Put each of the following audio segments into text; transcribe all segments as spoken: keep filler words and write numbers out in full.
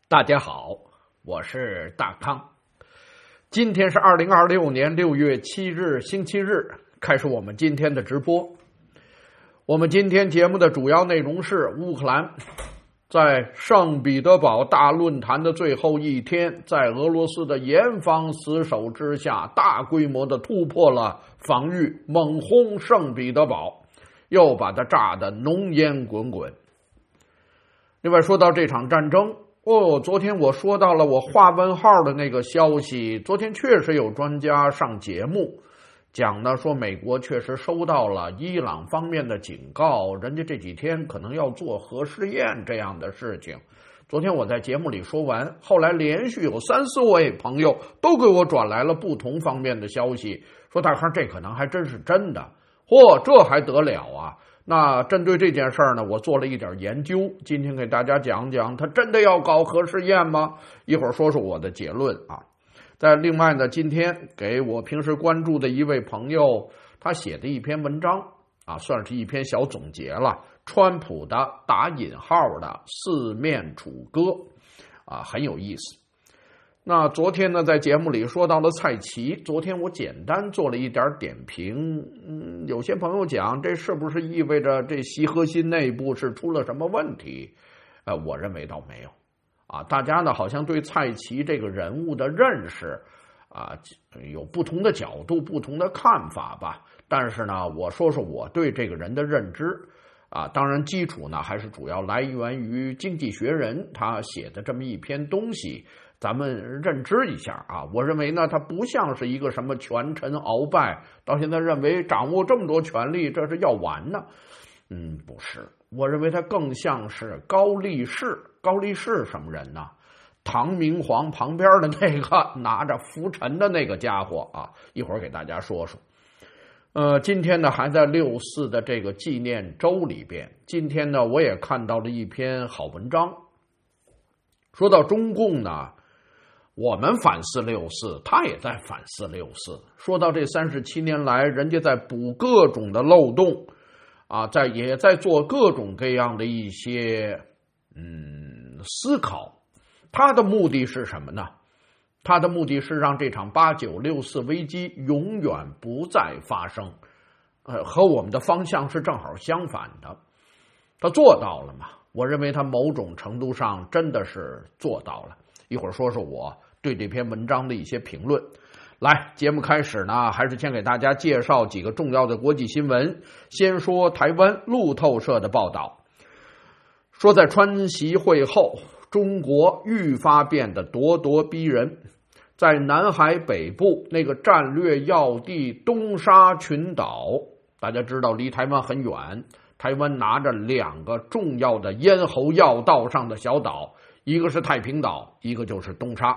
大家好，我是大康。今天是二零二六年六月七日，星期日，开始我们今天的直播。我们今天节目的主要内容是乌克兰在圣彼得堡大论坛的最后一天，在俄罗斯的严防死守之下，大规模的突破了防御，猛轰圣彼得堡，又把它炸得浓烟滚滚。另外说到这场战争，哦，昨天我说到了我画问号的那个消息，昨天确实有专家上节目讲呢，说美国确实收到了伊朗方面的警告，人家这几天可能要做核试验这样的事情。昨天我在节目里说完，后来连续有三四位朋友都给我转来了不同方面的消息，说大康这可能还真是真的。嚯，这还得了啊！那针对这件事儿呢，我做了一点研究，今天给大家讲讲，他真的要搞核试验吗？一会儿说说我的结论啊。在另外呢，今天给我平时关注的一位朋友，他写的一篇文章啊，算是一篇小总结了。川普的打引号的四面楚歌啊，很有意思。那昨天呢，在节目里说到了蔡奇，昨天我简单做了一点点评。嗯，有些朋友讲，这是不是意味着这习核心内部是出了什么问题？呃，我认为倒没有。啊，大家呢好像对蔡奇这个人物的认识啊有不同的角度、不同的看法吧。但是呢，我说说我对这个人的认知啊，当然基础呢还是主要来源于《经济学人》他写的这么一篇东西。咱们认知一下啊，我认为呢，他不像是一个什么权臣鳌拜，到现在认为掌握这么多权力，这是要完呢。嗯，不是，我认为他更像是高力士。高力士什么人呢？唐明皇旁边的那个拿着拂尘的那个家伙啊，一会儿给大家说说。呃，今天呢还在六四的这个纪念周里边，今天呢我也看到了一篇好文章，说到中共呢。我们反思六四，他也在反思六四。说到这三十七年来，人家在补各种的漏洞，啊，在也在做各种各样的一些嗯思考。他的目的是什么呢？他的目的是让这场八九六四危机永远不再发生。呃，和我们的方向是正好相反的。他做到了吗？我认为他某种程度上真的是做到了。一会儿说说我对这篇文章的一些评论。来，节目开始呢，还是先给大家介绍几个重要的国际新闻。先说台湾路透社的报道，说在川习会后，中国愈发变得咄咄逼人。在南海北部那个战略要地东沙群岛，大家知道离台湾很远，台湾拿着两个重要的咽喉要道上的小岛，一个是太平岛，一个就是东沙。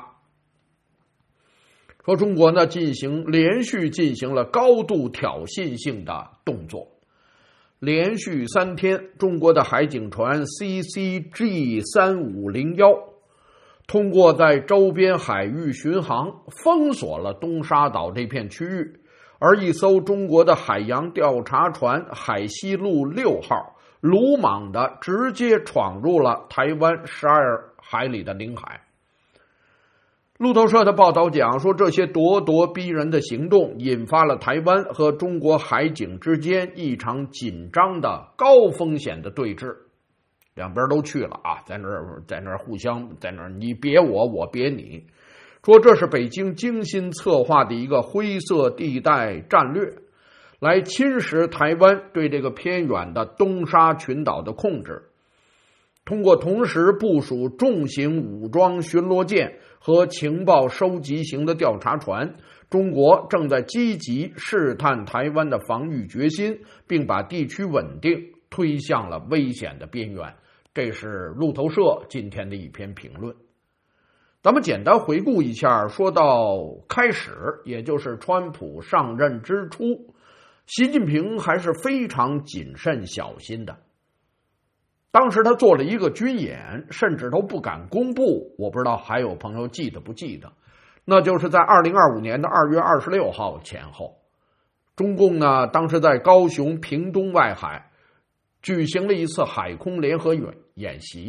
说中国呢进行连续进行了高度挑衅性的动作，连续三天，中国的海警船 C C G 三五零一 通过在周边海域巡航，封锁了东沙岛这片区域，而一艘中国的海洋调查船海西路六号鲁莽的直接闯入了台湾十二海里的领海。路透社的报道讲说，这些咄咄逼人的行动引发了台湾和中国海警之间一场紧张的高风险的对峙，两边都去了啊，在那儿在那儿互相在那儿你别我我别你，说这是北京精心策划的一个灰色地带战略，来侵蚀台湾对这个偏远的东沙群岛的控制。通过同时部署重型武装巡逻舰和情报收集型的调查船，中国正在积极试探台湾的防御决心，并把地区稳定推向了危险的边缘。这是路透社今天的一篇评论。咱们简单回顾一下，说到开始，也就是川普上任之初，习近平还是非常谨慎小心的。当时他做了一个军演，甚至都不敢公布，我不知道还有朋友记得不记得，那就是在二零二五年的二月二十六号前后，中共呢当时在高雄屏东外海举行了一次海空联合演演习，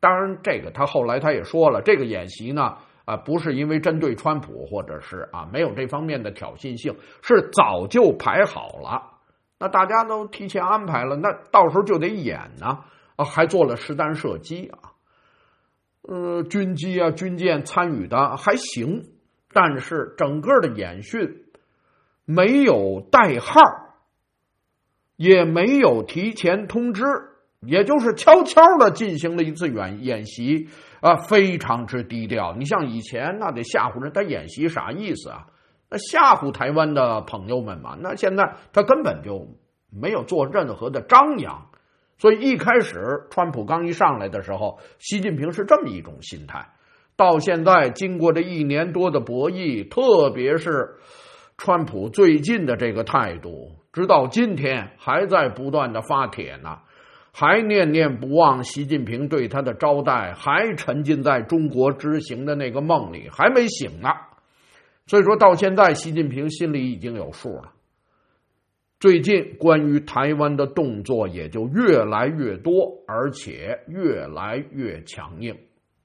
当然，这个他后来他也说了，这个演习呢，啊，不是因为针对川普，或者是啊没有这方面的挑衅性，是早就排好了。那大家都提前安排了，那到时候就得演呢，啊，还做了实弹射击啊，呃，军机啊、军舰参与的还行，但是整个的演训没有代号，也没有提前通知，也就是悄悄的进行了一次演演习啊，非常之低调。你像以前那得吓唬人，他演习啥意思啊？那吓唬台湾的朋友们嘛。那现在他根本就没有做任何的张扬，所以一开始川普刚一上来的时候，习近平是这么一种心态。到现在经过这一年多的博弈，特别是川普最近的这个态度，直到今天还在不断的发帖呢，还念念不忘习近平对他的招待，还沉浸在中国之行的那个梦里，还没醒呢。所以说到现在习近平心里已经有数了，最近关于台湾的动作也就越来越多，而且越来越强硬。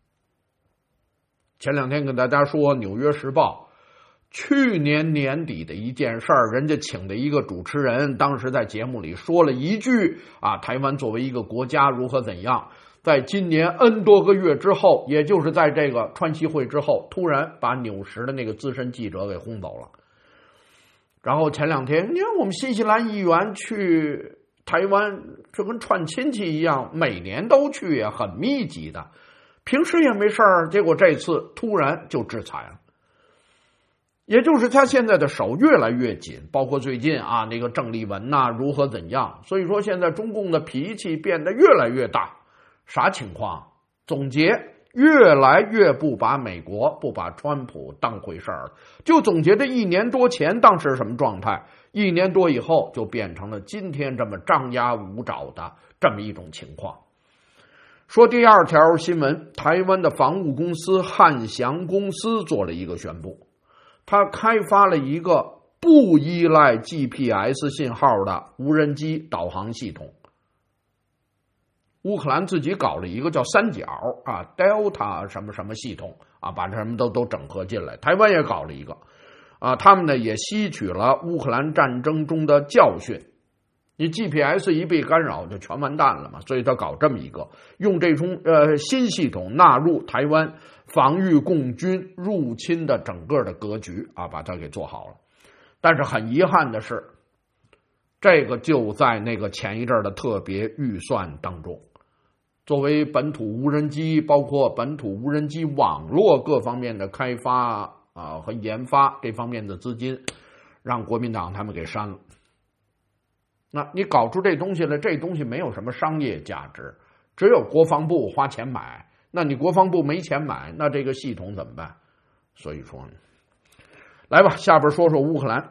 前两天跟大家说《纽约时报》去年年底的一件事儿，人家请的一个主持人当时在节目里说了一句啊，台湾作为一个国家如何怎样，在今年 N 多个月之后，也就是在这个川西会之后，突然把纽时的那个资深记者给轰走了。然后前两天你看我们新西兰议员去台湾，这跟串亲戚一样，每年都去，也很密集的，平时也没事儿，结果这次突然就制裁了。也就是他现在的手越来越紧，包括最近啊那个郑丽文呐、啊、如何怎样，所以说现在中共的脾气变得越来越大。啥情况？总结，越来越不把美国不把川普当回事儿了。就总结这一年多前当时什么状态，一年多以后就变成了今天这么张牙舞爪的这么一种情况。说第二条新闻，台湾的防务公司汉翔公司做了一个宣布，他开发了一个不依赖 G P S 信号的无人机导航系统。乌克兰自己搞了一个叫三角啊 Delta 什么什么系统啊，把这什么都都整合进来。台湾也搞了一个啊，他们呢也吸取了乌克兰战争中的教训。你 G P S 一被干扰就全完蛋了嘛，所以他搞这么一个，用这种呃新系统纳入台湾防御共军入侵的整个的格局啊，把它给做好了。但是很遗憾的是，这个就在那个前一阵的特别预算当中，作为本土无人机，包括本土无人机网络各方面的开发啊和研发这方面的资金，让国民党他们给删了。那你搞出这东西来，这东西没有什么商业价值，只有国防部花钱买。那你国防部没钱买，那这个系统怎么办？所以说，来吧，下边说说乌克兰。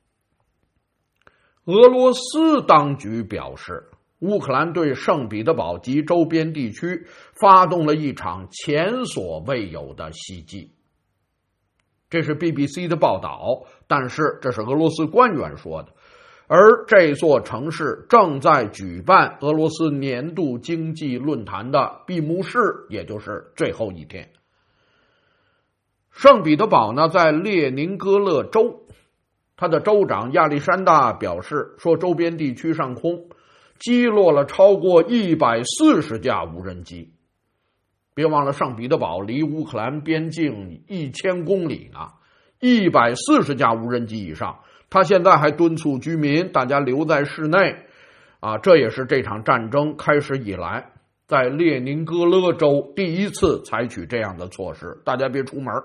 俄罗斯当局表示，乌克兰对圣彼得堡及周边地区发动了一场前所未有的袭击。这是 B B C 的报道，但是这是俄罗斯官员说的。而这座城市正在举办俄罗斯年度经济论坛的闭幕式，也就是最后一天。圣彼得堡呢，在列宁格勒州，他的州长亚历山大表示说，周边地区上空击落了超过一百四十架无人机。别忘了，圣彼得堡离乌克兰边境一千公里呢，一百四十架无人机以上。他现在还敦促居民大家留在室内啊，这也是这场战争开始以来在列宁格勒州第一次采取这样的措施，大家别出门。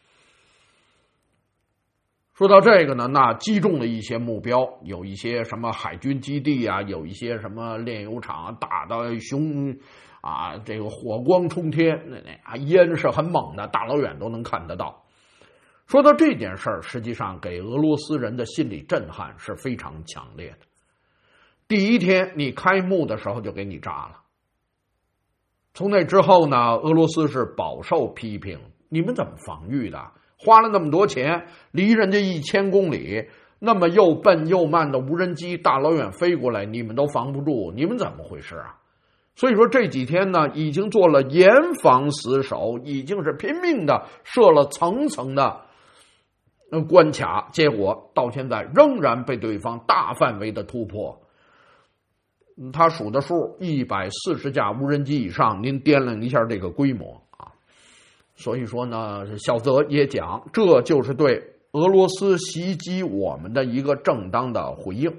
说到这个呢，那击中了一些目标，有一些什么海军基地啊，有一些什么炼油厂，打到熊啊，这个火光冲天，那那啊烟是很猛的，大老远都能看得到。说到这件事儿，实际上给俄罗斯人的心理震撼是非常强烈的。第一天你开幕的时候就给你炸了，从那之后呢，俄罗斯是饱受批评，你们怎么防御的？花了那么多钱，离人家一千公里，那么又笨又慢的无人机大老远飞过来，你们都防不住，你们怎么回事啊？ 所以说这几天呢，已经做了严防死守，已经是拼命的设了层层的关卡，结果到现在仍然被对方大范围的突破。他数的数一百四十架无人机以上，您掂量一下这个规模啊。所以说呢，小泽也讲，这就是对俄罗斯袭击我们的一个正当的回应。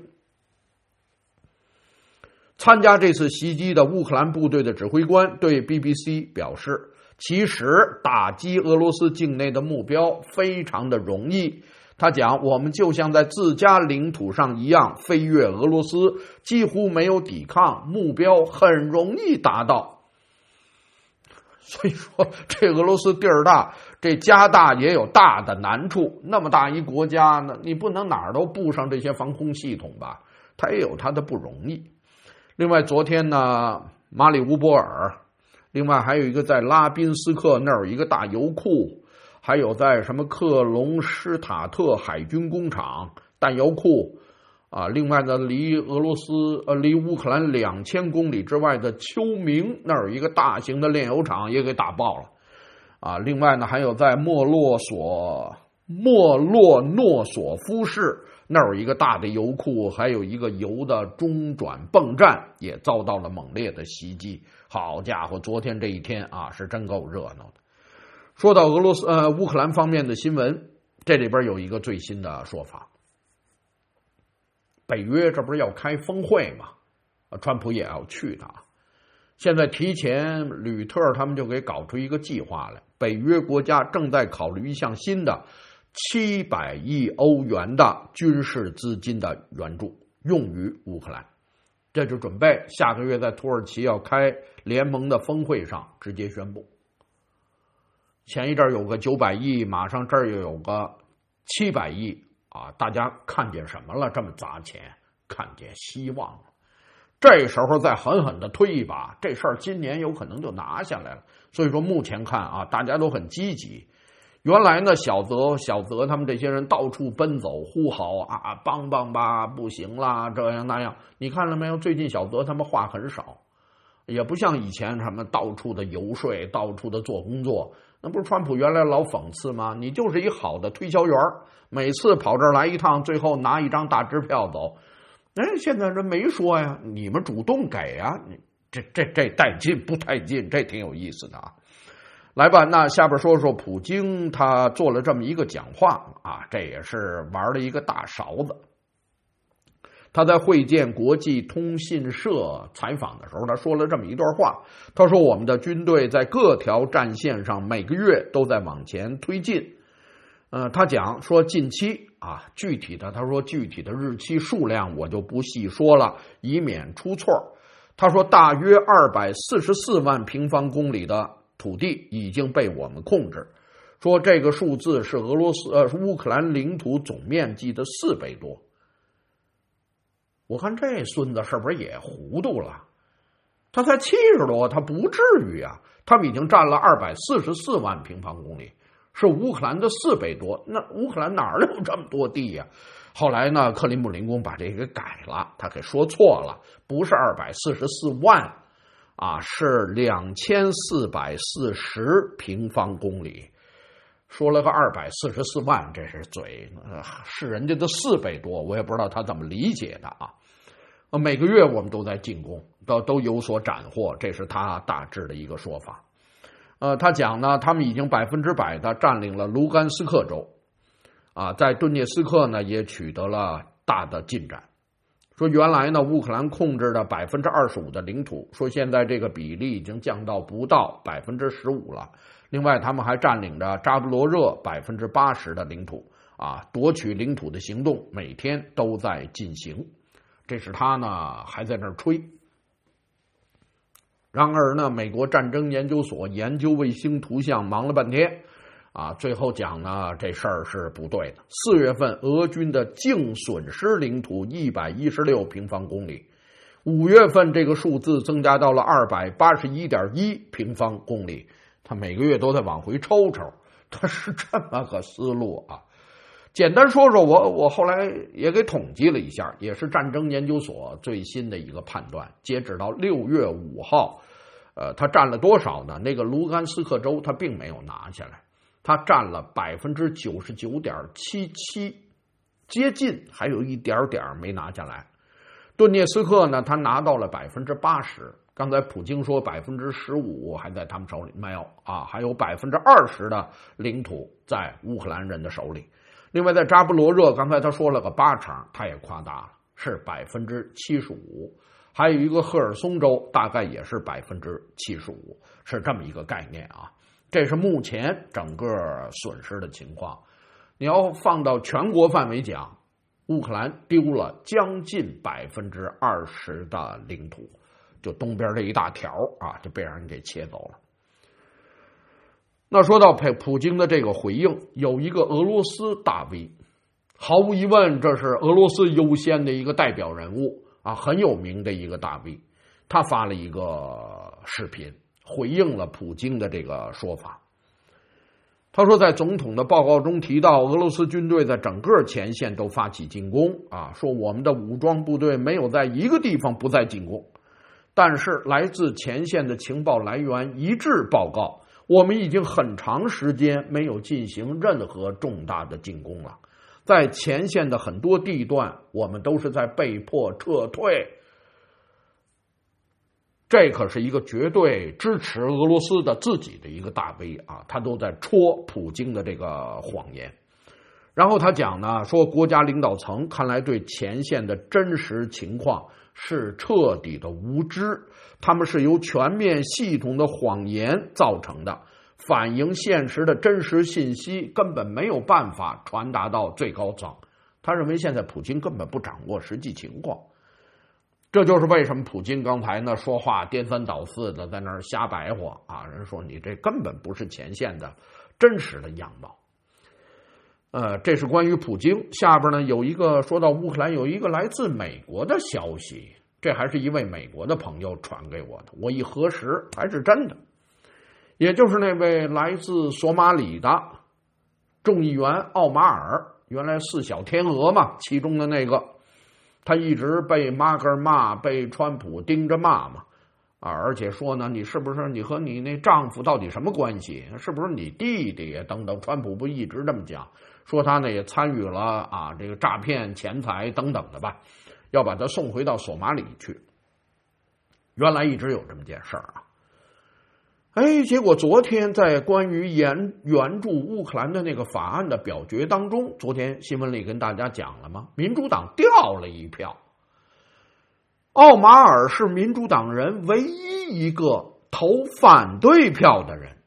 参加这次袭击的乌克兰部队的指挥官对 B B C 表示，其实打击俄罗斯境内的目标非常的容易。他讲，我们就像在自家领土上一样飞越俄罗斯，几乎没有抵抗，目标很容易达到。所以说这俄罗斯地儿大，这家大也有大的难处，那么大一国家呢，你不能哪儿都布上这些防空系统吧，它也有它的不容易。另外昨天呢，马里乌波尔，另外还有一个在拉宾斯克那儿有一个大油库，还有在什么克隆施塔特海军工厂弹药库啊，另外呢，离俄罗斯呃离乌克兰两千公里之外的丘明那儿有一个大型的炼油厂也给打爆了啊。另外呢，还有在莫洛索莫洛诺索夫市那儿有一个大的油库，还有一个油的中转泵站也遭到了猛烈的袭击。好家伙，昨天这一天啊，是真够热闹的。说到俄罗斯呃乌克兰方面的新闻，这里边有一个最新的说法。北约这不是要开峰会吗？川普也要去的。现在提前吕特他们就给搞出一个计划来，北约国家正在考虑一项新的七百亿欧元的军事资金的援助，用于乌克兰。这就准备下个月在土耳其要开联盟的峰会上直接宣布。前一阵有个九百亿，马上这儿又有个七百亿啊！大家看见什么了？这么砸钱，看见希望了。这时候再狠狠的推一把，这事儿今年有可能就拿下来了。所以说目前看啊，大家都很积极。原来呢，小泽小泽他们这些人到处奔走呼号啊，帮帮吧，不行啦，这样那样。你看了没有？最近小泽他们话很少，也不像以前什么到处的游说，到处的做工作。那不是川普原来老讽刺吗？你就是一好的推销员，每次跑这儿来一趟，最后拿一张大支票走。哎，现在这没说呀，你们主动给啊，这这这带劲不带劲？这挺有意思的啊。来吧，那下边说说普京他做了这么一个讲话啊，这也是玩了一个大勺子。他在会见国际通信社采访的时候，他说了这么一段话。他说：“我们的军队在各条战线上每个月都在往前推进。”呃，他讲说近期啊，具体的他说具体的日期数量我就不细说了，以免出错。他说大约二百四十四万平方公里的土地已经被我们控制。说这个数字是俄罗斯呃乌克兰领土总面积的四倍多。我看这孙子是不是也糊涂了？他才七十多，他不至于啊！他们已经占了二百四十四万平方公里，是乌克兰的四倍多。那乌克兰哪儿有这么多地呀、啊？后来呢，克里姆林宫把这个给改了，他给说错了，不是二百四十四万啊，是两千四百四十平方公里。说了个二百四十四万，这是嘴、呃、是人家的四倍多，我也不知道他怎么理解的啊。每个月我们都在进攻，都都有所斩获，这是他大致的一个说法。呃，他讲呢，他们已经百分之百的占领了卢甘斯克州，啊，在顿涅斯克呢也取得了大的进展。说原来呢，乌克兰控制的百分之二十五的领土，说现在这个比例已经降到不到百分之十五了。另外，他们还占领着扎布罗热百分之八十的领土，啊，夺取领土的行动每天都在进行。这是他呢还在那儿吹。然而呢，美国战争研究所研究卫星图像忙了半天，啊，最后讲呢这事儿是不对的。四月份俄军的净损失领土一百一十六平方公里，五月份这个数字增加到了二百八十一点一平方公里。他每个月都在往回抽抽，他是这么个思路啊。 简单说说我我后来也给统计了一下，也是战争研究所最新的一个判断，截止到六月五号，呃，他占了多少呢？那个卢甘斯克州他并没有拿下来，他占了百分之九十九点七七，接近，还有一点点没拿下来。顿涅斯克呢，他拿到了百分之八十。刚才普京说百分之十五还在他们手里，没有啊，还有百分之二十的领土在乌克兰人的手里。另外，在扎波罗热，刚才他说了个八成，他也夸大了，是百分之七十五。还有一个赫尔松州，大概也是百分之七十五，是这么一个概念啊。这是目前整个损失的情况。你要放到全国范围讲，乌克兰丢了将近百分之二十的领土。就东边这一大条啊，就被人给切走了。那说到普京的这个回应，有一个俄罗斯大 V， 毫无疑问，这是俄罗斯优先的一个代表人物啊，很有名的一个大 V， 他发了一个视频，回应了普京的这个说法。他说，在总统的报告中提到，俄罗斯军队在整个前线都发起进攻啊，说我们的武装部队没有在一个地方不再进攻。但是来自前线的情报来源一致报告，我们已经很长时间没有进行任何重大的进攻了。在前线的很多地段，我们都是在被迫撤退。这可是一个绝对支持俄罗斯的自己的一个大 V 啊，他都在戳普京的这个谎言。然后他讲呢，说国家领导层看来对前线的真实情况是彻底的无知，他们是由全面系统的谎言造成的，反映现实的真实信息根本没有办法传达到最高层。他认为现在普京根本不掌握实际情况，这就是为什么普京刚才呢说话颠三倒四的在那儿瞎白话啊！人说你这根本不是前线的真实的样貌。呃，这是关于普京。下边呢有一个说到乌克兰，有一个来自美国的消息，这还是一位美国的朋友传给我的，我一核实还是真的。也就是那位来自索马里的众议员奥马尔，原来四小天鹅嘛，其中的那个，他一直被马格尔骂，被川普盯着骂嘛。啊，而且说呢，你是不是你和你那丈夫到底什么关系？是不是你弟弟呀？等等，川普不一直这么讲，说他呢也参与了啊这个诈骗钱财等等的吧，要把他送回到索马里去。原来一直有这么件事儿啊。哎，结果昨天在关于援援助乌克兰的那个法案的表决当中，昨天新闻里跟大家讲了吗？民主党掉了一票。奥马尔是民主党人唯一一个投反对票的人。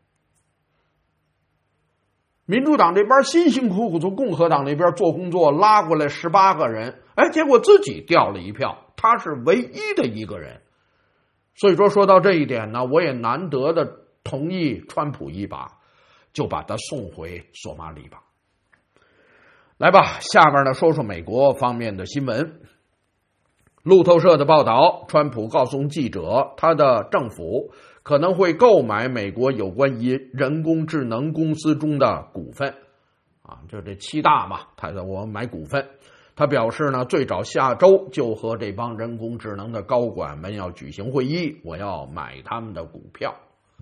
民主党这边辛辛苦苦从共和党那边做工作拉过来十八个人，哎，结果自己掉了一票，他是唯一的一个人。所以说说到这一点呢，我也难得的同意川普一把，就把他送回索马里吧。来吧，下面呢说说美国方面的新闻。路透社的报道，川普告诉记者，他的政府可能会购买美国有关于人工智能公司中的股份，啊，就这七大嘛，他说我买股份。他表示呢，最早下周就和这帮人工智能的高管们要举行会议，我要买他们的股票。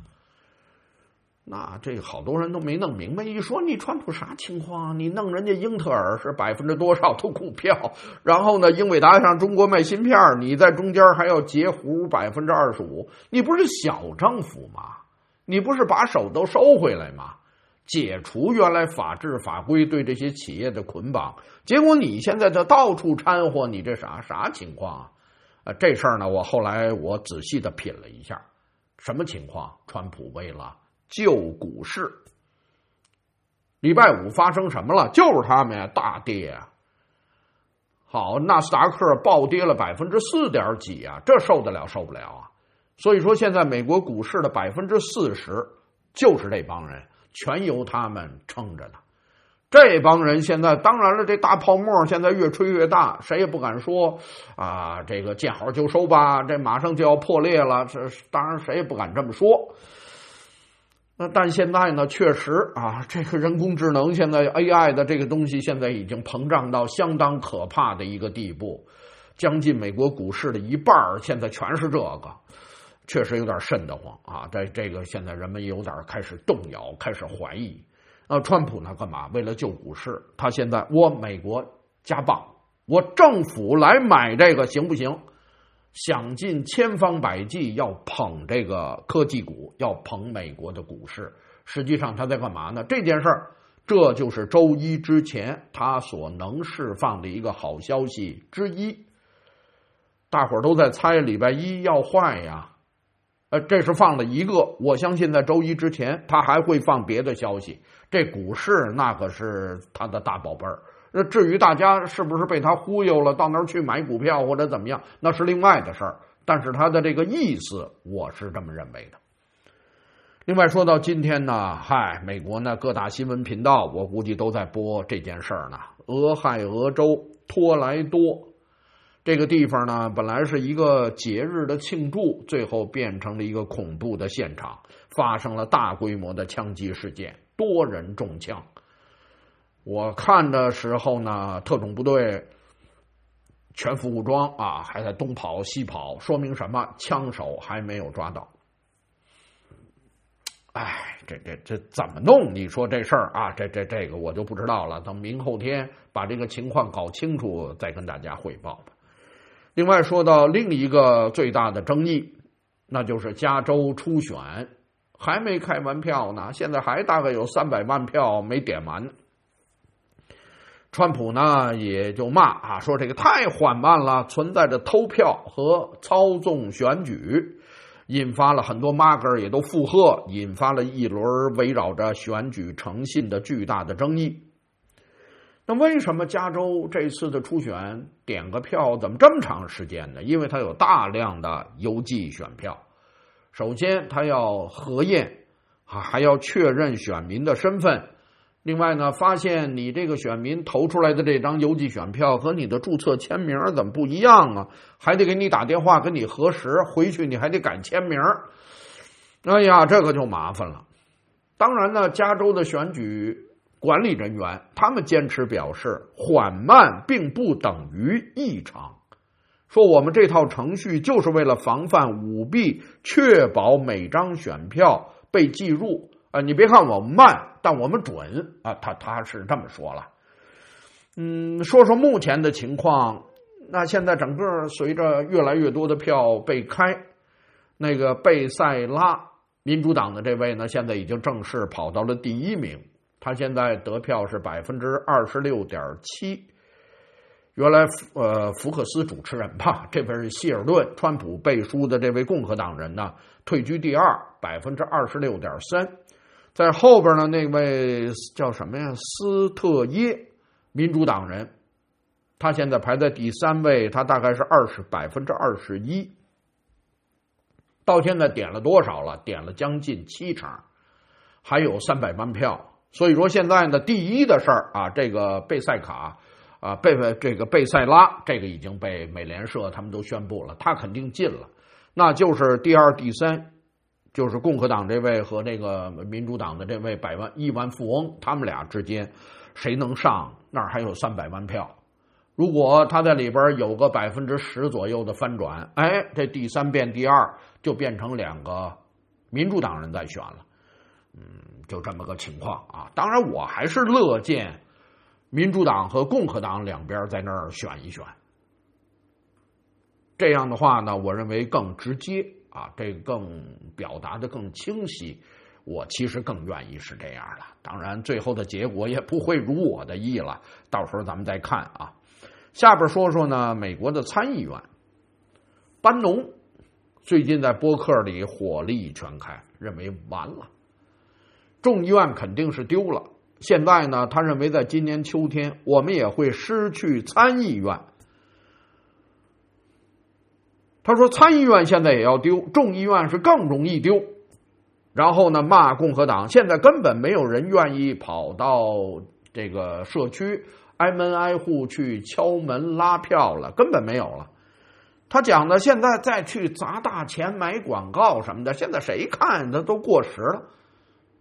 那这好多人都没弄明白，一说你川普啥情况？你弄人家英特尔是百分之多少的股票，然后呢，英伟达向中国卖芯片，你在中间还要截胡百分之二十五，你不是小政府吗？你不是把手都收回来吗？解除原来法治法规对这些企业的捆绑，结果你现在就到处掺和，你这啥啥情况啊？呃，这事儿呢，我后来我仔细的品了一下，什么情况？川普为了救股市，礼拜五发生什么了？就是他们呀大跌啊！好，纳斯达克暴跌了百分之四点几啊，这受得了受不了啊！所以说，现在美国股市的百分之四十就是这帮人，全由他们撑着的。这帮人现在，当然了，这大泡沫现在越吹越大，谁也不敢说啊，这个见好就收吧，这马上就要破裂了。这当然谁也不敢这么说。 那但现在呢，确实啊，这个人工智能现在 A I 的这个东西现在已经膨胀到相当可怕的一个地步，将近美国股市的一半现在全是这个，确实有点瘆得慌啊！这这个现在人们有点开始动摇，开始怀疑。那川普呢，干嘛？为了救股市，他现在我美国加棒，我政府来买这个行不行？想尽千方百计要捧这个科技股，要捧美国的股市。实际上他在干嘛呢？这件事儿，这就是周一之前他所能释放的一个好消息之一。大伙儿都在猜礼拜一要坏呀，呃，这是放了一个。我相信在周一之前他还会放别的消息。这股市那可是他的大宝贝儿。那至于大家是不是被他忽悠了，到那儿去买股票或者怎么样，那是另外的事儿。但是他的这个意思，我是这么认为的。另外说到今天呢，嗨，美国呢各大新闻频道，我估计都在播这件事儿呢。俄亥俄州托莱多这个地方呢，本来是一个节日的庆祝，最后变成了一个恐怖的现场，发生了大规模的枪击事件，多人中枪。我看的时候呢，特种部队全副武装啊，还在东跑西跑，说明什么？枪手还没有抓到。哎，这这这怎么弄？你说这事儿啊，这这这个我就不知道了。等明后天把这个情况搞清楚，再跟大家汇报吧。另外说到另一个最大的争议，那就是加州初选还没开完票呢，现在还大概有三百万票没点完。川普呢也就骂啊，说这个太缓慢了，存在着偷票和操纵选举，引发了很多马哥也都附和，引发了一轮围绕着选举诚信的巨大的争议。那为什么加州这次的初选点个票怎么这么长时间呢？因为它有大量的邮寄选票，首先它要核验，还要确认选民的身份。另外呢，发现你这个选民投出来的这张邮寄选票和你的注册签名怎么不一样啊？还得给你打电话跟你核实，回去你还得改签名。哎呀，这个就麻烦了。当然呢，加州的选举管理人员他们坚持表示，缓慢并不等于异常，说我们这套程序就是为了防范舞弊，确保每张选票被计入。啊，你别看我们慢，但我们准啊！他他是这么说了。嗯，说说目前的情况，那现在整个随着越来越多的票被开，那个贝塞拉民主党的这位呢，现在已经正式跑到了第一名，他现在得票是百分之二十六点七。原来呃，福克斯主持人吧，这位是希尔顿，川普背书的这位共和党人呢，退居第二，百分之二十六点三。在后边呢，那位叫什么呀？斯特耶，民主党人，他现在排在第三位，他大概是二十百分之二十一。到现在点了多少了？点了将近七成，还有三百万票。所以说现在呢，第一的事儿啊，这个贝塞卡啊，贝这个贝塞拉，这个已经被美联社他们都宣布了，他肯定进了。那就是第二、第三。就是共和党这位和那个民主党的这位百万亿万富翁，他们俩之间谁能上，那儿还有三百万票。如果他在里边有个百分之十左右的翻转，哎，这第三变第二就变成两个民主党人在选了。嗯，就这么个情况啊。当然，我还是乐见民主党和共和党两边在那儿选一选。这样的话呢，我认为更直接。啊，这个更表达的更清晰，我其实更愿意是这样的。当然，最后的结果也不会如我的意了，到时候咱们再看啊。下边说说呢，美国的参议员班农最近在播客里火力全开，认为完了，众议院肯定是丢了。现在呢，他认为在今年秋天，我们也会失去参议院。他说参议院现在也要丢，众议院是更容易丢。然后呢，骂共和党，现在根本没有人愿意跑到这个社区挨门挨户去敲门拉票了，根本没有了。他讲的现在再去砸大钱买广告什么的，现在谁看他都过时了。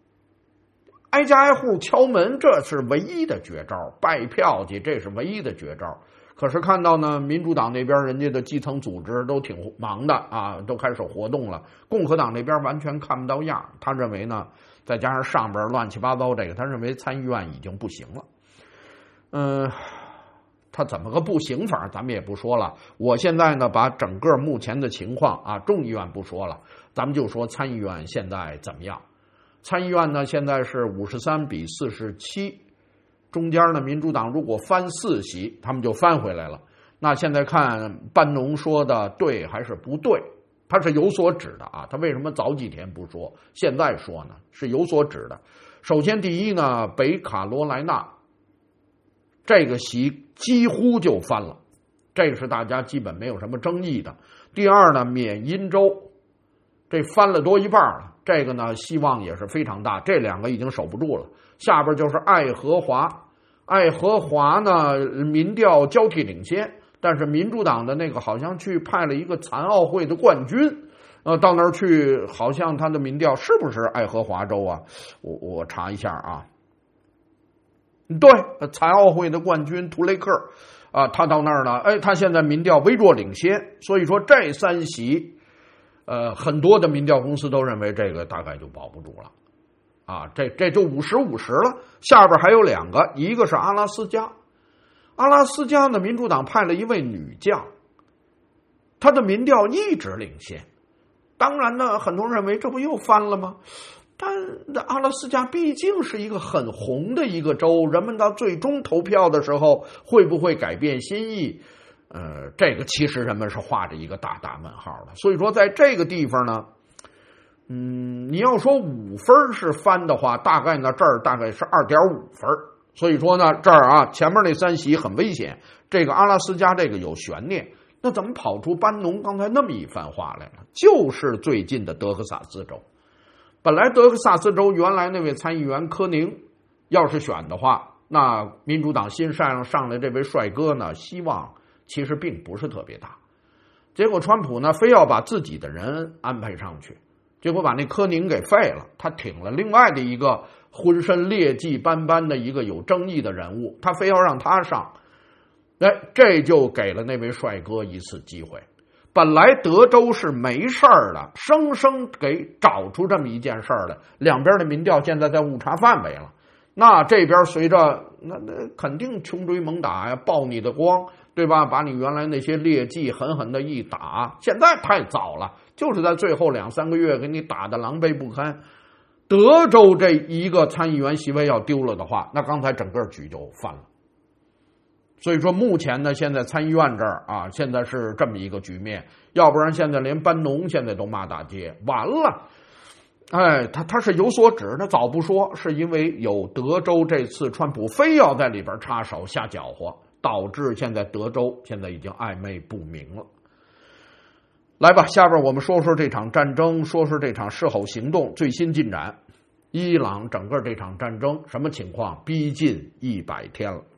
挨家挨户敲门，这是唯一的绝招，拜票去，这是唯一的绝招。可是看到呢，民主党那边人家的基层组织都挺忙的啊，都开始活动了。共和党那边完全看不到样，他认为呢，再加上上边乱七八糟这个，他认为参议院已经不行了。嗯，他怎么个不行法，咱们也不说了。我现在呢，把整个目前的情况啊，众议院不说了，咱们就说参议院现在怎么样。参议院呢，现在是五十三比四十七。中间呢，民主党如果翻四席，他们就翻回来了。那现在看班农说的对还是不对？他是有所指的啊。他为什么早几天不说，现在说呢？是有所指的。首先，第一呢，北卡罗来纳这个席几乎就翻了，这个是大家基本没有什么争议的。第二呢，缅因州这翻了多一半了，这个呢希望也是非常大，这两个已经守不住了。下边就是爱荷华。爱荷华呢，民调交替领先，但是民主党的那个好像去派了一个残奥会的冠军，呃，到那儿去，好像他的民调是不是爱荷华州啊？我我查一下啊。对，残奥会的冠军图雷克啊，他到那儿呢，哎，他现在民调微弱领先，所以说这三席，呃，很多的民调公司都认为这个大概就保不住了。啊，这这就五十五十了。下边还有两个，一个是阿拉斯加，阿拉斯加的民主党派了一位女将，她的民调一直领先。当然呢，很多人认为这不又翻了吗？但阿拉斯加毕竟是一个很红的一个州，人们到最终投票的时候会不会改变心意？呃，这个其实人们是画着一个大大问号的。所以说，在这个地方呢。嗯，你要说五分是翻的话，大概呢这儿大概是 二点五分，所以说呢这儿啊前面那三席很危险，这个阿拉斯加这个有悬念。那怎么跑出班农刚才那么一番话来了？就是最近的德克萨斯州，本来德克萨斯州原来那位参议员科宁要是选的话，那民主党新上上来这位帅哥呢，希望其实并不是特别大。结果川普呢非要把自己的人安排上去。结果把那科宁给废了，他挺了另外的一个浑身劣迹斑斑的一个有争议的人物，他非要让他上，哎，这就给了那位帅哥一次机会。本来德州是没事儿的，生生给找出这么一件事儿来，两边的民调现在在误差范围了。那这边随着那那肯定穷追猛打呀，爆你的光，对吧？把你原来那些劣迹狠狠的一打，现在太早了。就是在最后两三个月给你打得狼狈不堪。德州这一个参议员席位要丢了的话，那刚才整个局就翻了。所以说目前呢，现在参议院这儿啊，现在是这么一个局面，要不然现在连班农现在都骂大街，完了。哎，他他是有所指，他早不说，是因为有德州这次川普非要在里边插手下搅和，导致现在德州现在已经暧昧不明了。来吧，下边我们说说这场战争，说说这场事后行动最新进展。伊朗整个这场战争什么情况？逼近一百天了。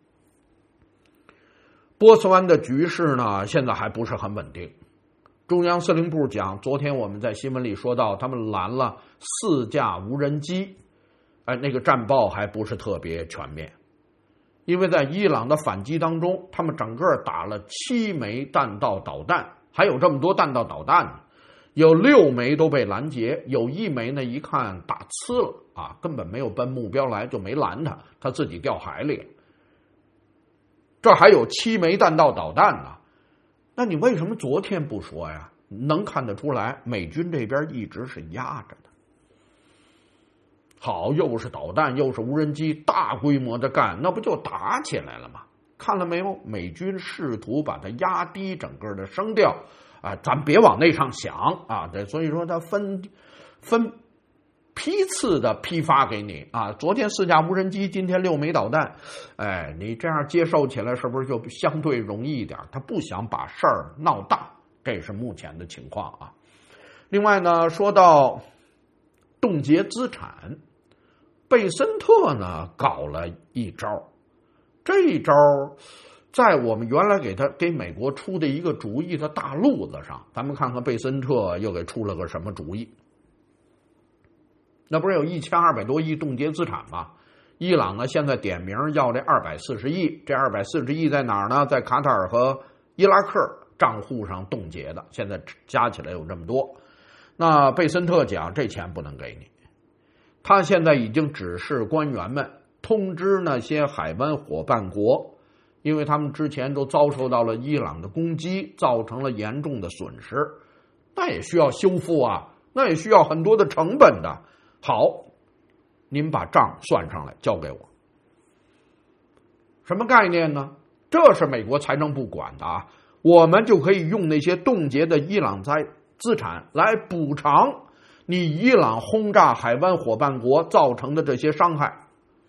波斯湾的局势呢，现在还不是很稳定。中央司令部讲，昨天我们在新闻里说到，他们拦了四架无人机，哎，那个战报还不是特别全面，因为在伊朗的反击当中，他们整个打了七枚弹道导弹。还有这么多弹道导弹呢，有六枚都被拦截，有一枚呢一看打呲了啊，根本没有奔目标来，就没拦他，他自己掉海里了。这还有七枚弹道导弹呢，那你为什么昨天不说呀？能看得出来，美军这边一直是压着的。好，又是导弹又是无人机，大规模的干，那不就打起来了吗？看了没有？美军试图把它压低整个的声调啊，咱别往那上想啊。对，所以说它分分批次的批发给你啊。昨天四架无人机，今天六枚导弹，哎，你这样接受起来是不是就相对容易一点？他不想把事儿闹大，这是目前的情况啊。另外呢，说到冻结资产，贝森特呢搞了一招。这一招在我们原来给他给美国出的一个主意的大路子上，咱们看看贝森特又给出了个什么主意。 那不是有一千二百多亿冻结资产吗？伊朗呢现在点名要这二百四十亿，这二百四十亿在哪儿呢？在卡塔尔和伊拉克账户上冻结的，现在加起来有这么多。那贝森特讲这钱不能给你，他现在已经指示官员们通知那些海湾伙伴国，因为他们之前都遭受到了伊朗的攻击，造成了严重的损失，那也需要修复啊，那也需要很多的成本的。好，您把账算上来交给我。什么概念呢？这是美国财政部管的啊，我们就可以用那些冻结的伊朗灾资产来补偿你伊朗轰炸海湾伙伴国造成的这些伤害。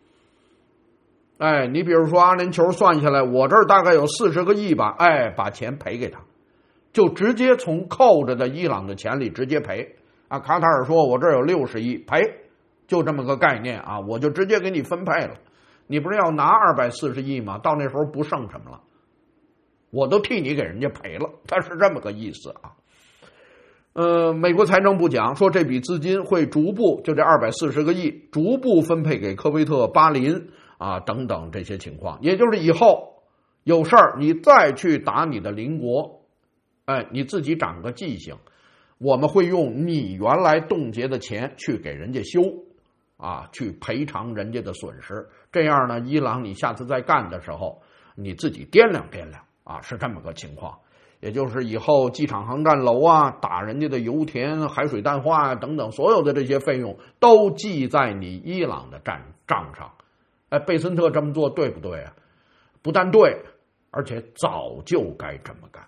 哎，你比如说阿联酋算下来，我这儿大概有四十个亿吧，哎，把钱赔给他，就直接从扣着的伊朗的钱里直接赔。啊，卡塔尔说我这儿有六十亿赔，就这么个概念啊，我就直接给你分配了。你不是要拿二百四十亿吗？到那时候不剩什么了，我都替你给人家赔了，他是这么个意思啊。呃，美国财政部讲说这笔资金会逐步，就这二百四十个亿逐步分配给科威特、巴林啊等等这些情况，也就是以后有事儿你再去打你的邻国，哎，你自己长个记性，我们会用你原来冻结的钱去给人家修啊，去赔偿人家的损失。这样呢，伊朗你下次再干的时候，你自己掂量掂量啊，是这么个情况。也就是以后机场航站楼啊，打人家的油田、海水淡化啊等等，所有的这些费用都记在你伊朗的账账上。哎，贝森特这么做对不对啊？不但对，而且早就该这么干。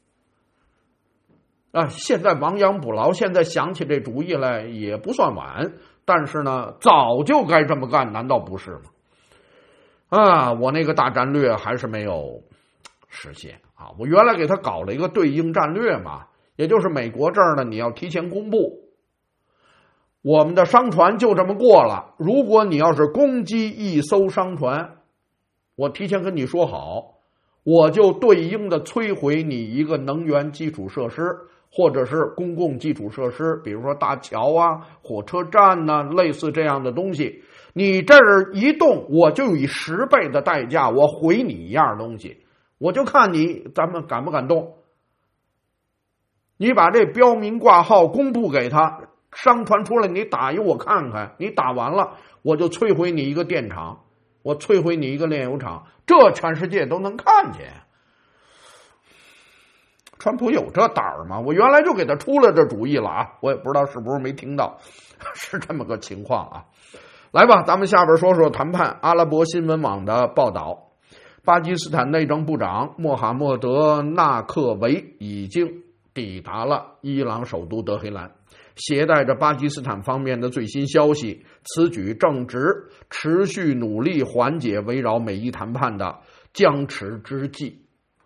啊，现在亡羊补牢，现在想起这主意来也不算晚，但是呢，早就该这么干，难道不是吗？啊，我那个大战略还是没有实现啊！我原来给他搞了一个对应战略嘛，也就是美国这儿呢，你要提前公布，我们的商船就这么过了。如果你要是攻击一艘商船，我提前跟你说好，我就对应的摧毁你一个能源基础设施，或者是公共基础设施，比如说大桥啊、火车站呐、啊，类似这样的东西。你这儿一动，我就以十倍的代价，我毁你一样东西，我就看你咱们敢不敢动。你把这标明挂号公布给他，商船出来，你打一我看看，你打完了，我就摧毁你一个电厂，我摧毁你一个炼油厂，这全世界都能看见。川普有这胆儿吗？我原来就给他出了这主意了啊，我也不知道是不是没听到，是这么个情况啊。来吧，咱们下边说说谈判。阿拉伯新闻网的报道，巴基斯坦内政部长穆罕默德·纳克维已经抵达了伊朗首都德黑兰，携带着巴基斯坦方面的最新消息。此举正值持续努力缓解围绕美伊谈判的僵持之际。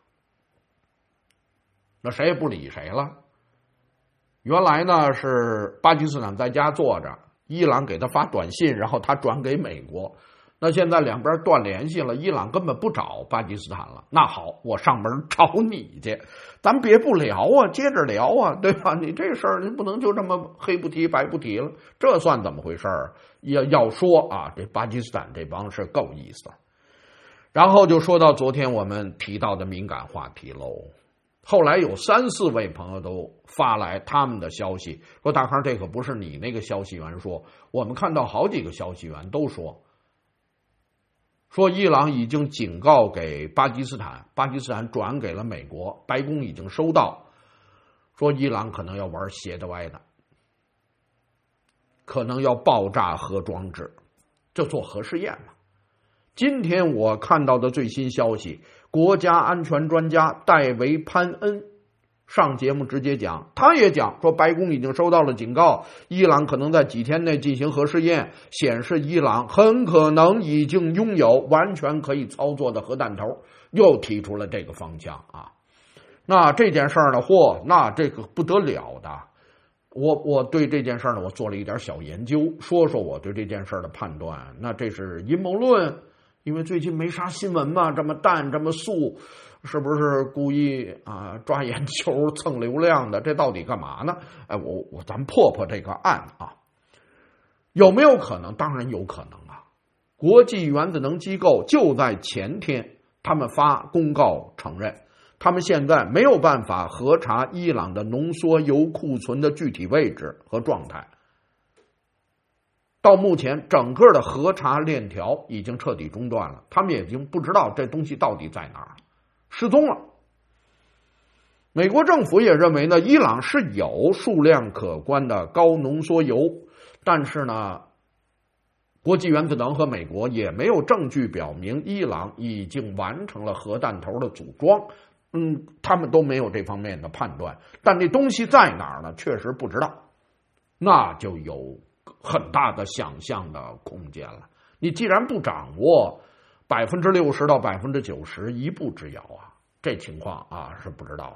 那谁也不理谁了。原来呢是巴基斯坦在家坐着，伊朗给他发短信，然后他转给美国。那现在两边断联系了，伊朗根本不找巴基斯坦了。那好，我上门找你去，咱别不聊啊，接着聊啊，对吧？你这事儿你不能就这么黑不提白不提了，这算怎么回事儿？要要说啊，这巴基斯坦这帮是够意思。然后就说到昨天我们提到的敏感话题喽。后来有三四位朋友都发来他们的消息，说大康，这可不是你那个消息源说，我们看到好几个消息源都说，说伊朗已经警告给巴基斯坦，巴基斯坦转给了美国，白宫已经收到，说伊朗可能要玩斜的歪的，可能要爆炸核装置，就做核试验嘛。今天我看到的最新消息，国家安全专家戴维·潘恩上节目直接讲，他也讲说白宫已经收到了警告，伊朗可能在几天内进行核试验，显示伊朗很可能已经拥有完全可以操作的核弹头，又提出了这个方向啊。那这件事儿呢，嚯，那这个不得了的。我我对这件事儿呢，我做了一点小研究，说说我对这件事儿的判断。那这是阴谋论。因为最近没啥新闻嘛，这么淡这么素，是不是故意啊抓眼球蹭流量的？这到底干嘛呢？哎，我我咱破破这个案啊。 有没有可能？当然有可能啊！国际原子能机构就在前天，他们发公告承认，他们现在没有办法核查伊朗的浓缩铀库存的具体位置和状态。到目前，整个的核查链条已经彻底中断了，他们也已经不知道这东西到底在哪儿，失踪了。美国政府也认为呢，伊朗是有数量可观的高浓缩铀，但是呢，国际原子能和美国也没有证据表明伊朗已经完成了核弹头的组装，嗯，他们都没有这方面的判断。但这东西在哪儿呢？确实不知道，那就有很大的想象的空间了。你既然不掌握百分之六十到百分之九十，一步之遥啊，这情况啊是不知道的。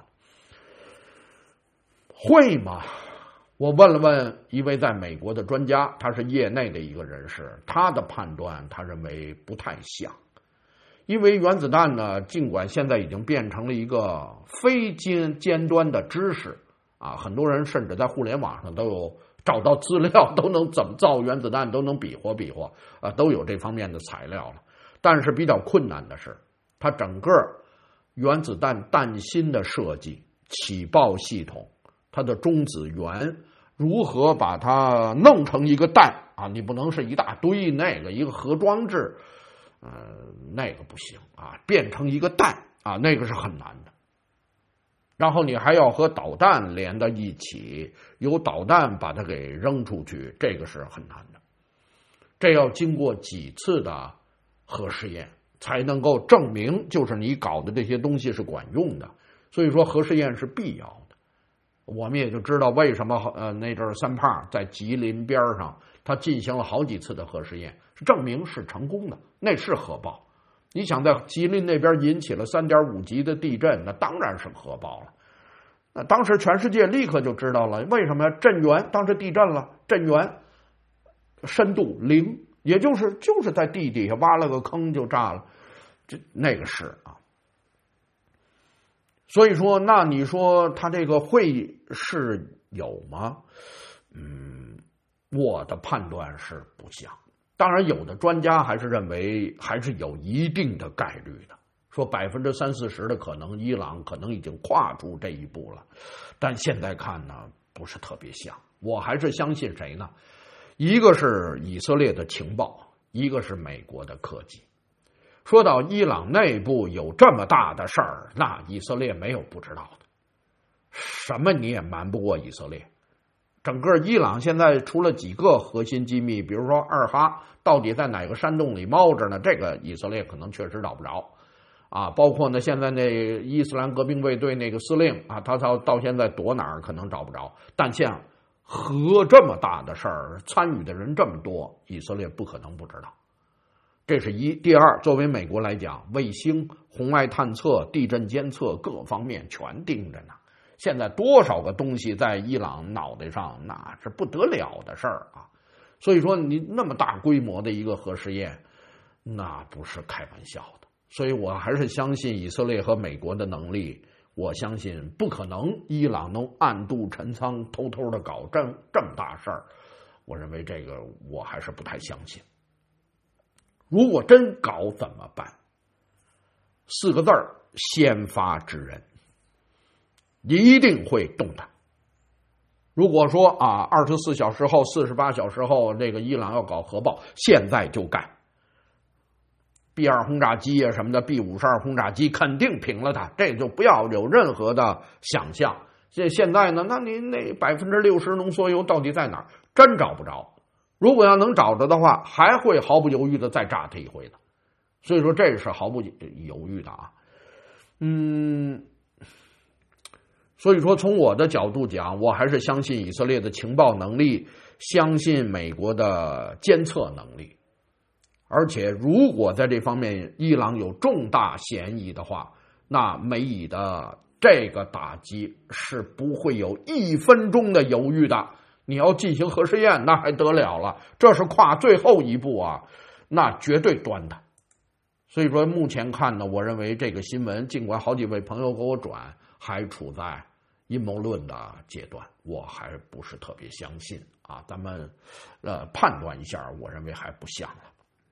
会吗？我问了问一位在美国的专家，他是业内的一个人士，他的判断他认为不太像，因为原子弹呢，尽管现在已经变成了一个非尖尖端的知识啊，很多人甚至在互联网上都有找到资料，都能怎么造原子弹，都能比划比划啊，都有这方面的材料了。但是比较困难的是，它整个原子弹弹芯的设计、起爆系统。它的中子源如何把它弄成一个弹啊？你不能是一大堆那个一个核装置，呃，那个不行啊，变成一个弹啊，那个是很难的。然后你还要和导弹连在一起，由导弹把它给扔出去，这个是很难的。这要经过几次的核试验才能够证明，就是你搞的这些东西是管用的。所以说核试验是必要的。我们也就知道为什么呃那阵三胖在吉林边上，他进行了好几次的核试验，是证明是成功的，那是核爆。你想在吉林那边引起了 三点五 级的地震，那当然是核爆了。那当时全世界立刻就知道了，为什么呀？震源当时地震了，震源深度零，也就是就是在地底下挖了个坑就炸了，这那个是啊。所以说，那你说他这个会是有吗？嗯，我的判断是不像。当然，有的专家还是认为还是有一定的概率的，说百分之三四十的可能，伊朗可能已经跨出这一步了。但现在看呢，不是特别像。我还是相信谁呢？一个是以色列的情报，一个是美国的科技。说到伊朗内部有这么大的事儿，那以色列没有不知道的，什么你也瞒不过以色列。整个伊朗现在除了几个核心机密，比如说二哈到底在哪个山洞里猫着呢，这个以色列可能确实找不着啊。包括呢，现在那伊斯兰革命卫队那个司令啊，他到到现在躲哪儿可能找不着。但像核这么大的事儿，参与的人这么多，以色列不可能不知道。这是一。第二，作为美国来讲，卫星、红外探测、地震监测各方面全盯着呢。现在多少个东西在伊朗脑袋上，那是不得了的事儿啊！所以说，你那么大规模的一个核试验，那不是开玩笑的。所以我还是相信以色列和美国的能力。我相信不可能伊朗能暗度陈仓，偷偷的搞这这么大事儿。我认为这个我还是不太相信。如果真搞怎么办？四个字儿：先发制人，一定会动弹。如果说啊，二十四小时后、四十八小时后，这个伊朗要搞核爆，现在就干。B 二轰炸机啊什么的 ，B 五十二轰炸机肯定平了它，这就不要有任何的想象。这现在呢，那你那百分之六十浓缩铀到底在哪儿？真找不着。如果要能找着的话，还会毫不犹豫的再炸他一回的。所以说这是毫不犹豫的啊。嗯，所以说从我的角度讲，我还是相信以色列的情报能力，相信美国的监测能力。而且如果在这方面伊朗有重大嫌疑的话，那美以的这个打击是不会有一分钟的犹豫的。你要进行核试验，那还得了了，这是跨最后一步啊，那绝对端的。所以说目前看呢，我认为这个新闻尽管好几位朋友给我转，还处在阴谋论的阶段，我还不是特别相信啊。咱们呃判断一下，我认为还不像了。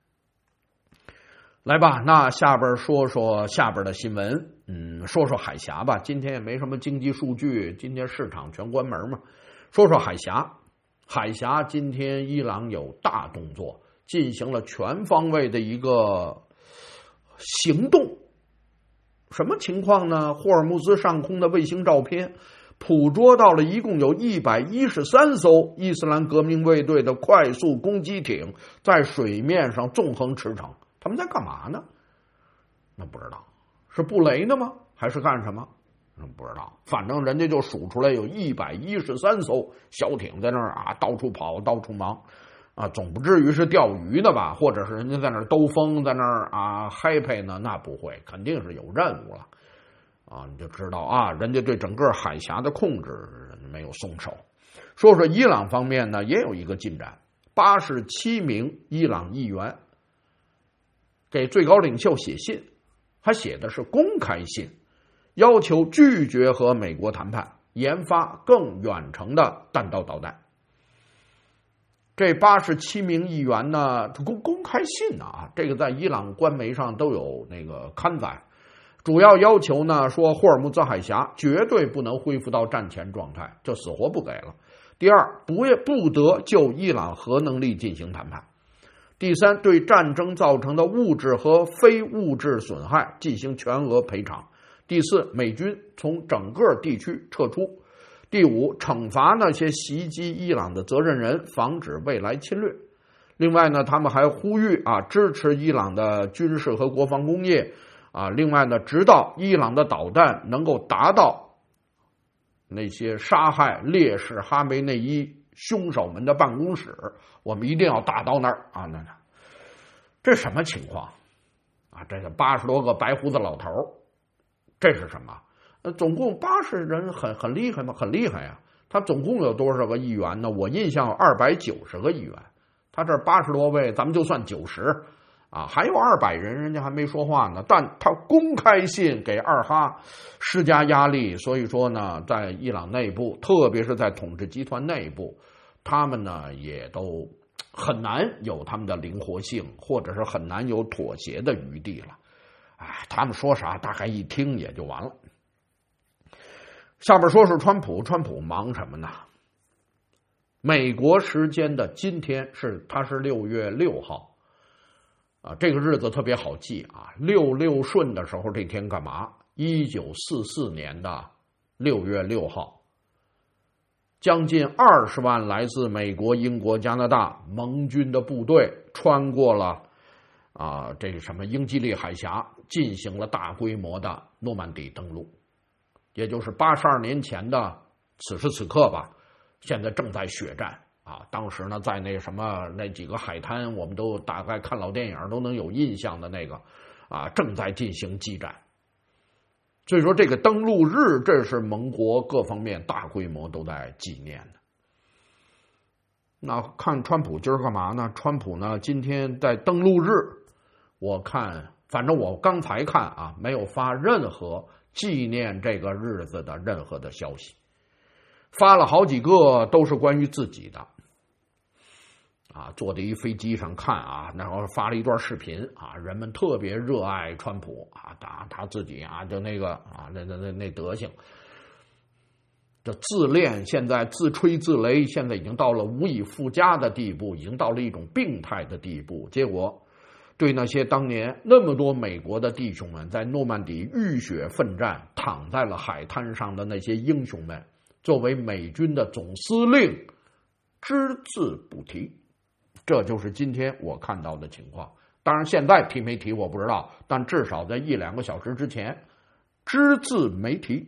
来吧，那下边说说下边的新闻，嗯，说说海峡吧。今天也没什么经济数据，今天市场全关门嘛。说说海峡，海峡今天伊朗有大动作，进行了全方位的一个行动。什么情况呢？霍尔木兹上空的卫星照片捕捉到了一共有一百一十三艘伊斯兰革命卫队的快速攻击艇在水面上纵横驰骋。他们在干嘛呢？那不知道，是布雷呢吗？还是干什么？那不知道。反正人家就数出来有一百一十三艘小艇在那儿啊，到处跑，到处忙啊，总不至于是钓鱼的吧？或者是人家在那儿兜风，在那儿啊 happy 呢？那不会，肯定是有任务了啊！你就知道啊，人家对整个海峡的控制没有松手。说说伊朗方面呢，也有一个进展，八十七名伊朗议员给最高领袖写信，还写的是公开信，要求拒绝和美国谈判，研发更远程的弹道导弹。这八十七名议员呢，公公开信啊，这个在伊朗官媒上都有那个刊载，主要要求呢说霍尔木兹海峡绝对不能恢复到战前状态，这死活不给了。第二，不也不得就伊朗核能力进行谈判。第三，对战争造成的物质和非物质损害进行全额赔偿。第四，美军从整个地区撤出。第五，惩罚那些袭击伊朗的责任人，防止未来侵略。另外呢，他们还呼吁啊，支持伊朗的军事和国防工业啊。另外呢，直到伊朗的导弹能够达到那些杀害烈士哈梅内伊凶手们的办公室，我们一定要打到那儿啊！那这什么情况啊？这个八十多个白胡子老头，这是什么？呃，总共八十人很很厉害吗？很厉害呀！他总共有多少个议员呢？我印象有二百九十个议员，他这八十多位，咱们就算九十啊，还有二百人，人家还没说话呢。但他公开信给二哈施加压力，所以说呢，在伊朗内部，特别是在统治集团内部，他们呢也都很难有他们的灵活性，或者是很难有妥协的余地了。哎，他们说啥，大概一听也就完了。下边说说川普，川普忙什么呢？美国时间的今天是，他是六月六号啊，这个日子特别好记啊。六六顺的时候，这天干嘛？一九四四年的六月六号，将近二十万来自美国、英国、加拿大盟军的部队穿过了啊，这个什么英吉利海峡，进行了大规模的诺曼底登陆。也就是八十二年前的此时此刻吧，现在正在血战啊！当时呢，在那什么那几个海滩，我们都大概看老电影都能有印象的那个啊，正在进行激战。所以说，这个登陆日，这是盟国各方面大规模都在纪念的。那看川普今儿干嘛呢？川普呢，今天在登陆日，我看，反正我刚才看啊，没有发任何纪念这个日子的任何的消息，发了好几个都是关于自己的啊，坐在一飞机上看啊，然后发了一段视频啊，人们特别热爱川普啊，他他自己啊，就那个啊，那那那那德行，这自恋，现在自吹自擂，现在已经到了无以复加的地步，已经到了一种病态的地步。结果对那些当年那么多美国的弟兄们在诺曼底浴血奋战，躺在了海滩上的那些英雄们，作为美军的总司令，只字不提。这就是今天我看到的情况。当然现在提没提我不知道，但至少在一两个小时之前，只字没提。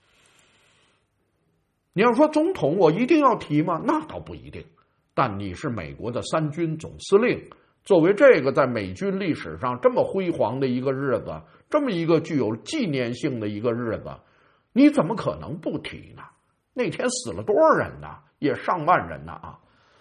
你要说总统我一定要提吗？那倒不一定。但你是美国的三军总司令，作为这个在美军历史上这么辉煌的一个日子，这么一个具有纪念性的一个日子，你怎么可能不提呢？那天死了多少人呢？也上万人呢啊！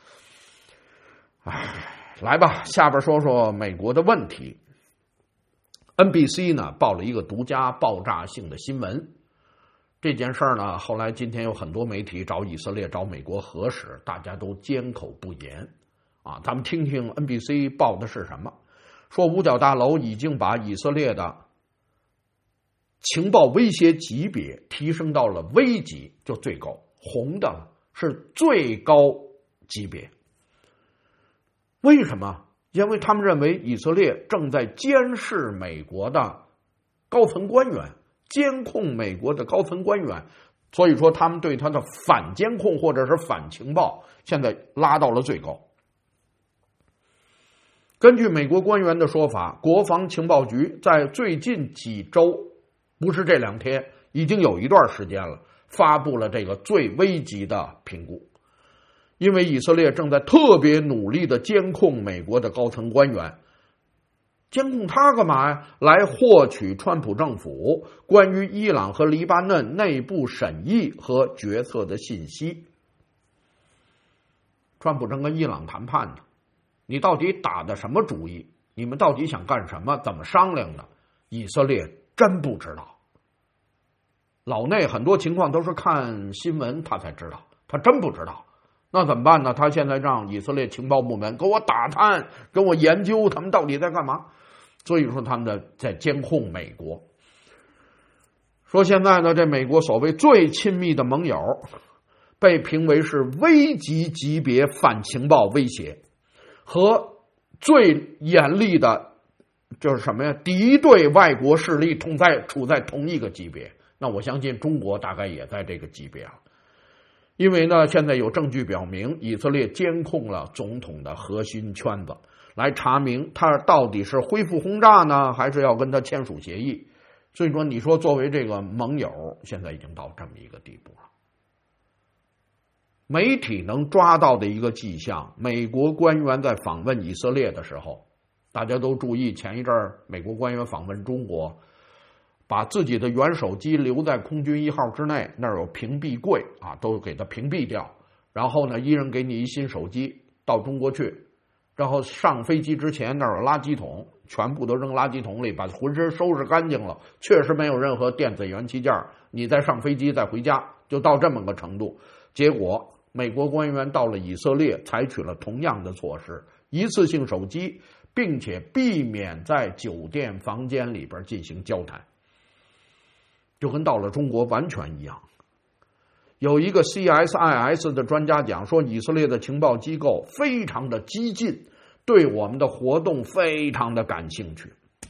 哎，来吧，下边说说美国的问题。N B C 呢报了一个独家爆炸性的新闻， 这件事儿呢，后来今天有很多媒体找以色列、找美国核实，大家都缄口不言。啊，咱们听听 N B C 报的是什么？说五角大楼已经把以色列的情报威胁级别提升到了危级，就最高，红的是最高级别。为什么？因为他们认为以色列正在监视美国的高层官员，监控美国的高层官员，所以说他们对他的反监控或者是反情报现在拉到了最高。根据美国官员的说法，国防情报局在最近几周，不是这两天，已经有一段时间了，发布了这个最危急的评估。因为以色列正在特别努力的监控美国的高层官员，监控他干嘛呀？来获取川普政府关于伊朗和黎巴嫩内部审议和决策的信息。川普正跟伊朗谈判呢，你到底打的什么主意？你们到底想干什么？怎么商量的？以色列真不知道。老内很多情况都是看新闻他才知道，他真不知道。那怎么办呢？他现在让以色列情报部门给我打探，给我研究他们到底在干嘛。所以说他们的在监控美国。说现在呢，这美国所谓最亲密的盟友被评为是危级级别反情报威胁，和最严厉的就是什么呀？敌对外国势力同在处在同一个级别。那我相信中国大概也在这个级别了。因为呢，现在有证据表明，以色列监控了总统的核心圈子，来查明他到底是恢复轰炸呢，还是要跟他签署协议。所以说，你说作为这个盟友，现在已经到这么一个地步了。媒体能抓到的一个迹象，美国官员在访问以色列的时候，大家都注意，前一阵儿美国官员访问中国，把自己的原手机留在空军一号之内，那儿有屏蔽柜啊，都给它屏蔽掉。然后呢，一人给你一新手机，到中国去，然后上飞机之前那儿有垃圾桶，全部都扔垃圾桶里，把浑身收拾干净了，确实没有任何电子元器件，你再上飞机再回家，就到这么个程度。结果美国官员到了以色列，采取了同样的措施，一次性手机，并且避免在酒店房间里边进行交谈。就跟到了中国完全一样。有一个 C S I S 的专家讲说，以色列的情报机构非常的激进，对我们的活动非常的感兴趣。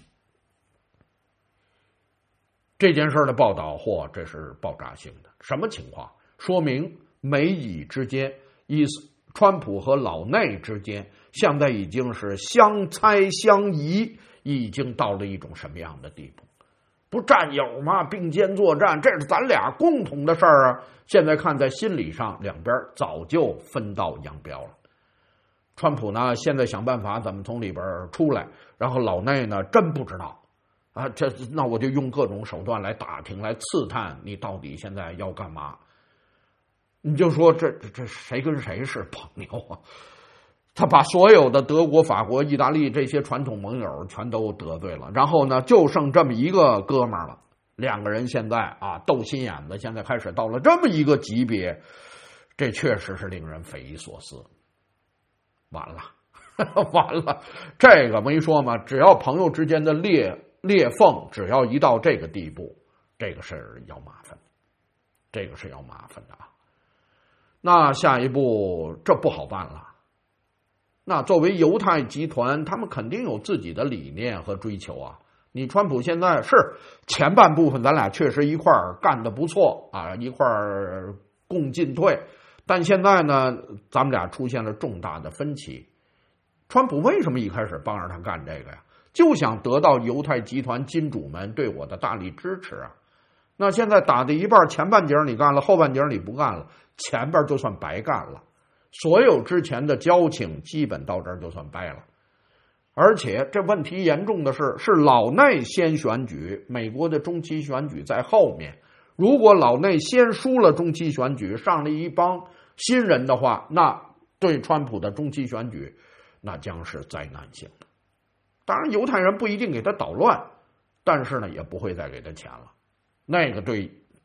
这件事的报道，嚯，这是爆炸性的。什么情况？说明美以之间，以川普和老内之间，现在已经是相猜相疑，已经到了一种什么样的地步？不战友吗？并肩作战，这是咱俩共同的事儿啊！现在看在心理上，两边早就分道扬镳了。川普呢，现在想办法怎么从里边出来，然后老内呢，真不知道啊，这那我就用各种手段来打听、来刺探你到底现在要干嘛。你就说这这这谁跟谁是朋友啊？他把所有的德国、法国、意大利这些传统盟友全都得罪了，然后呢，就剩这么一个哥们儿了。两个人现在啊斗心眼子，现在开始到了这么一个级别，这确实是令人匪夷所思。完了，完了，这个没说嘛，只要朋友之间的裂裂缝，只要一到这个地步，这个是要麻烦，这个是要麻烦的啊。那下一步这不好办了。那作为犹太集团，他们肯定有自己的理念和追求啊。你川普现在是前半部分咱俩确实一块儿干得不错啊，一块儿共进退，但现在呢，咱们俩出现了重大的分歧。川普为什么一开始帮着他干这个呀？就想得到犹太集团金主们对我的大力支持啊。那现在打的一半，前半截你干了，后半截你不干了，前边就算白干了。所有之前的交情基本到这儿就算掰了。而且这问题严重的是，是老内先选举，美国的中期选举在后面。如果老内先输了中期选举，上了一帮新人的话，那对川普的中期选举那将是灾难性的。当然犹太人不一定给他捣乱，但是呢也不会再给他钱了。那个对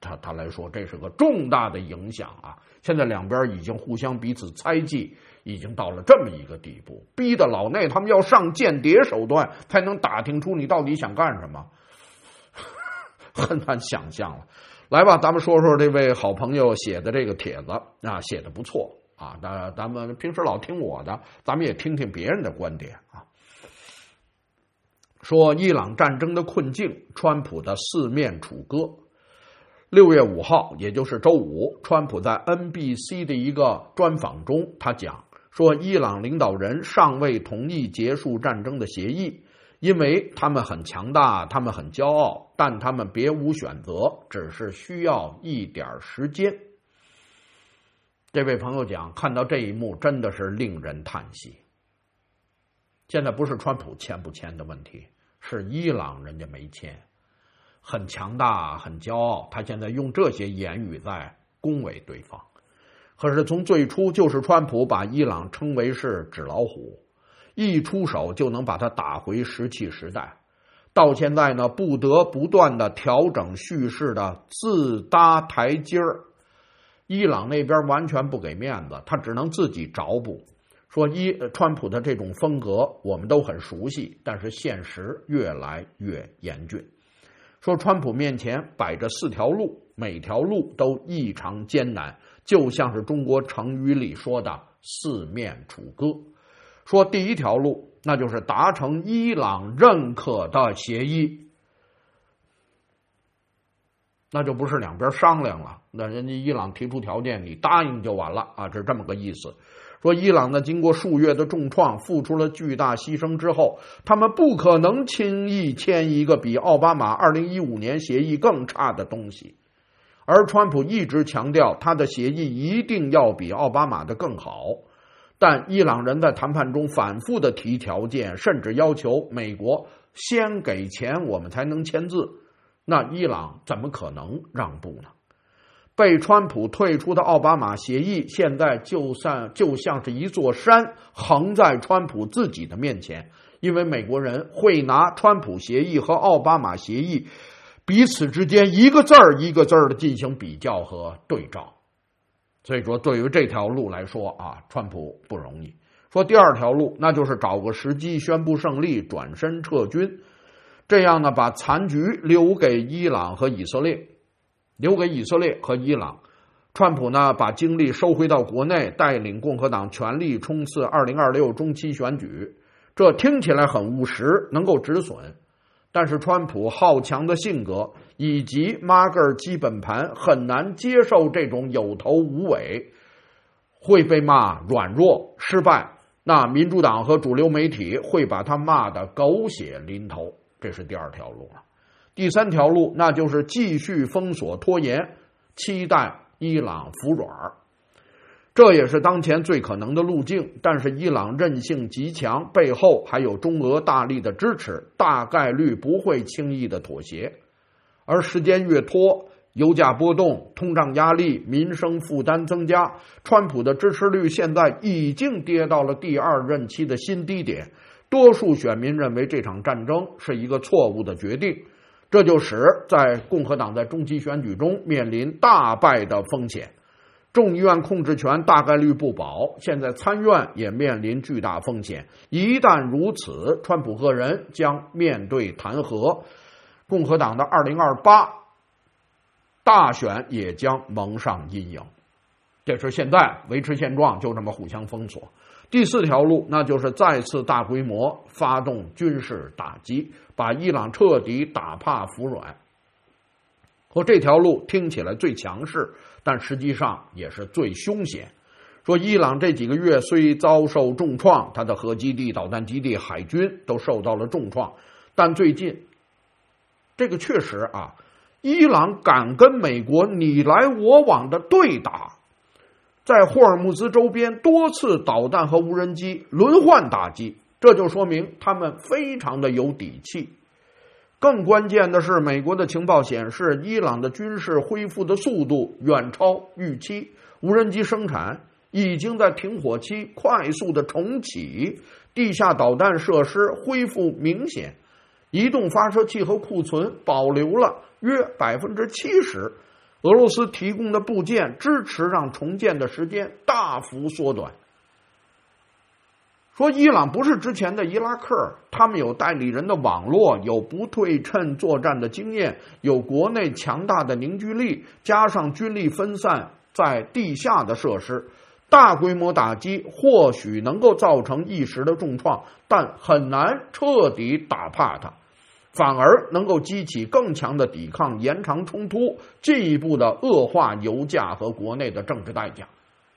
他他来说，这是个重大的影响啊！现在两边已经互相彼此猜忌，已经到了这么一个地步，逼得老内他们要上间谍手段才能打听出你到底想干什么，很难想象了。来吧，咱们说说这位好朋友写的这个帖子啊，写的不错啊。那咱们平时老听我的，咱们也听听别人的观点啊。说伊朗战争的困境，川普的四面楚歌。六月五号，也就是周五，川普在 N B C 的一个专访中，他讲说，伊朗领导人尚未同意结束战争的协议，因为他们很强大，他们很骄傲，但他们别无选择，只是需要一点时间。这位朋友讲，看到这一幕真的是令人叹息。现在不是川普签不签的问题，是伊朗人家没签，很强大，很骄傲，他现在用这些言语在恭维对方。可是从最初就是川普把伊朗称为是纸老虎，一出手就能把它打回石器时代，到现在呢，不得不断的调整叙事的自搭台阶儿。伊朗那边完全不给面子，他只能自己找补。说伊川普的这种风格我们都很熟悉，但是现实越来越严峻。说川普面前摆着四条路，每条路都异常艰难，就像是中国成语里说的四面楚歌。说第一条路，那就是达成伊朗认可的协议，那就不是两边商量了，那人家伊朗提出条件，你答应就完了啊，这是这么个意思。说伊朗呢，经过数月的重创，付出了巨大牺牲之后，他们不可能轻易签一个比奥巴马二零一五年协议更差的东西。而川普一直强调他的协议一定要比奥巴马的更好，但伊朗人在谈判中反复的提条件，甚至要求美国先给钱我们才能签字，那伊朗怎么可能让步呢？被川普退出的奥巴马协议，现在就算就像是一座山横在川普自己的面前，因为美国人会拿川普协议和奥巴马协议彼此之间一个字儿一个字儿的进行比较和对照。所以说对于这条路来说啊，川普不容易。说第二条路，那就是找个时机宣布胜利，转身撤军，这样呢，把残局留给伊朗和以色列。留给以色列和伊朗，川普呢把精力收回到国内，带领共和党全力冲刺二零二六中期选举。这听起来很务实，能够止损，但是川普好强的性格以及马格尔基本盘很难接受这种有头无尾，会被骂软弱失败，那民主党和主流媒体会把他骂得狗血淋头，这是第二条路了。第三条路，那就是继续封锁拖延，期待伊朗服软，这也是当前最可能的路径。但是伊朗韧性极强，背后还有中俄大力的支持，大概率不会轻易的妥协。而时间越拖，油价波动，通胀压力，民生负担增加，川普的支持率现在已经跌到了第二任期的新低点。多数选民认为这场战争是一个错误的决定，这就使在共和党在中期选举中面临大败的风险。众议院控制权大概率不保，现在参院也面临巨大风险。一旦如此，川普个人将面对弹劾，共和党的二零二八大选也将蒙上阴影。这是现在维持现状，就这么互相封锁。第四条路，那就是再次大规模发动军事打击，把伊朗彻底打怕服软。说这条路听起来最强势，但实际上也是最凶险。说伊朗这几个月虽遭受重创，它的核基地、导弹基地、海军都受到了重创，但最近这个确实啊，伊朗敢跟美国你来我往的对打，在霍尔木兹周边多次导弹和无人机轮换打击，这就说明他们非常的有底气。更关键的是，美国的情报显示，伊朗的军事恢复的速度远超预期，无人机生产已经在停火期快速的重启，地下导弹设施恢复明显，移动发射器和库存保留了约百分之七十， 俄罗斯提供的部件支持让重建的时间大幅缩短。说伊朗不是之前的伊拉克，他们有代理人的网络，有不对称作战的经验，有国内强大的凝聚力，加上军力分散在地下的设施，大规模打击或许能够造成一时的重创，但很难彻底打怕它，反而能够激起更强的抵抗，延长冲突，进一步的恶化油价和国内的政治代价。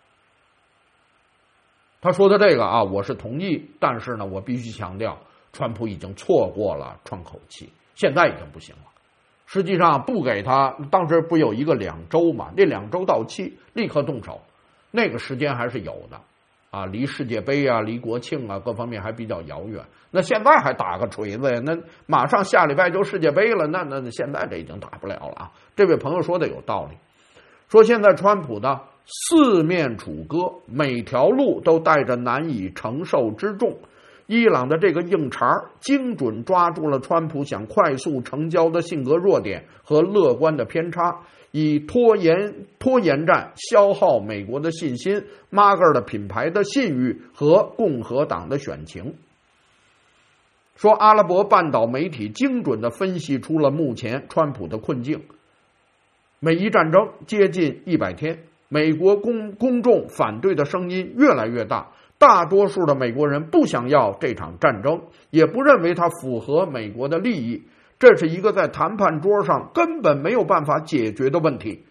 他说的这个啊，我是同意，但是呢，我必须强调，川普已经错过了窗口期，现在已经不行了。实际上不给他，当时不有一个两周嘛？那两周到期，立刻动手，那个时间还是有的啊，离世界杯啊，离国庆啊，各方面还比较遥远。那现在还打个锤子呀？那马上下礼拜就世界杯了，那那现在这已经打不了了啊。这位朋友说的有道理，说现在川普呢四面楚歌，每条路都带着难以承受之重。伊朗的这个硬茬精准抓住了川普想快速成交的性格弱点和乐观的偏差，以拖延拖延战消耗美国的信心、马格尔的品牌的信誉和共和党的选情。说阿拉伯半岛媒体精准地分析出了目前川普的困境。美伊战争接近一百天，美国公公众反对的声音越来越大，大多数的美国人不想要这场战争，也不认为它符合美国的利益，这是一个在谈判桌上根本没有办法解决的问题。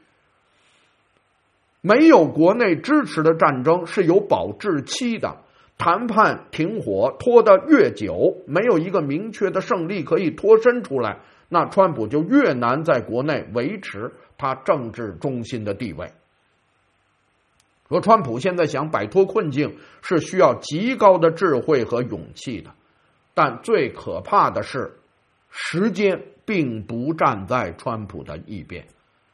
没有国内支持的战争是有保质期的，谈判停火拖得越久，没有一个明确的胜利可以脱身出来，那川普就越难在国内维持他政治中心的地位。说川普现在想摆脱困境是需要极高的智慧和勇气的，但最可怕的是时间并不站在川普的一边，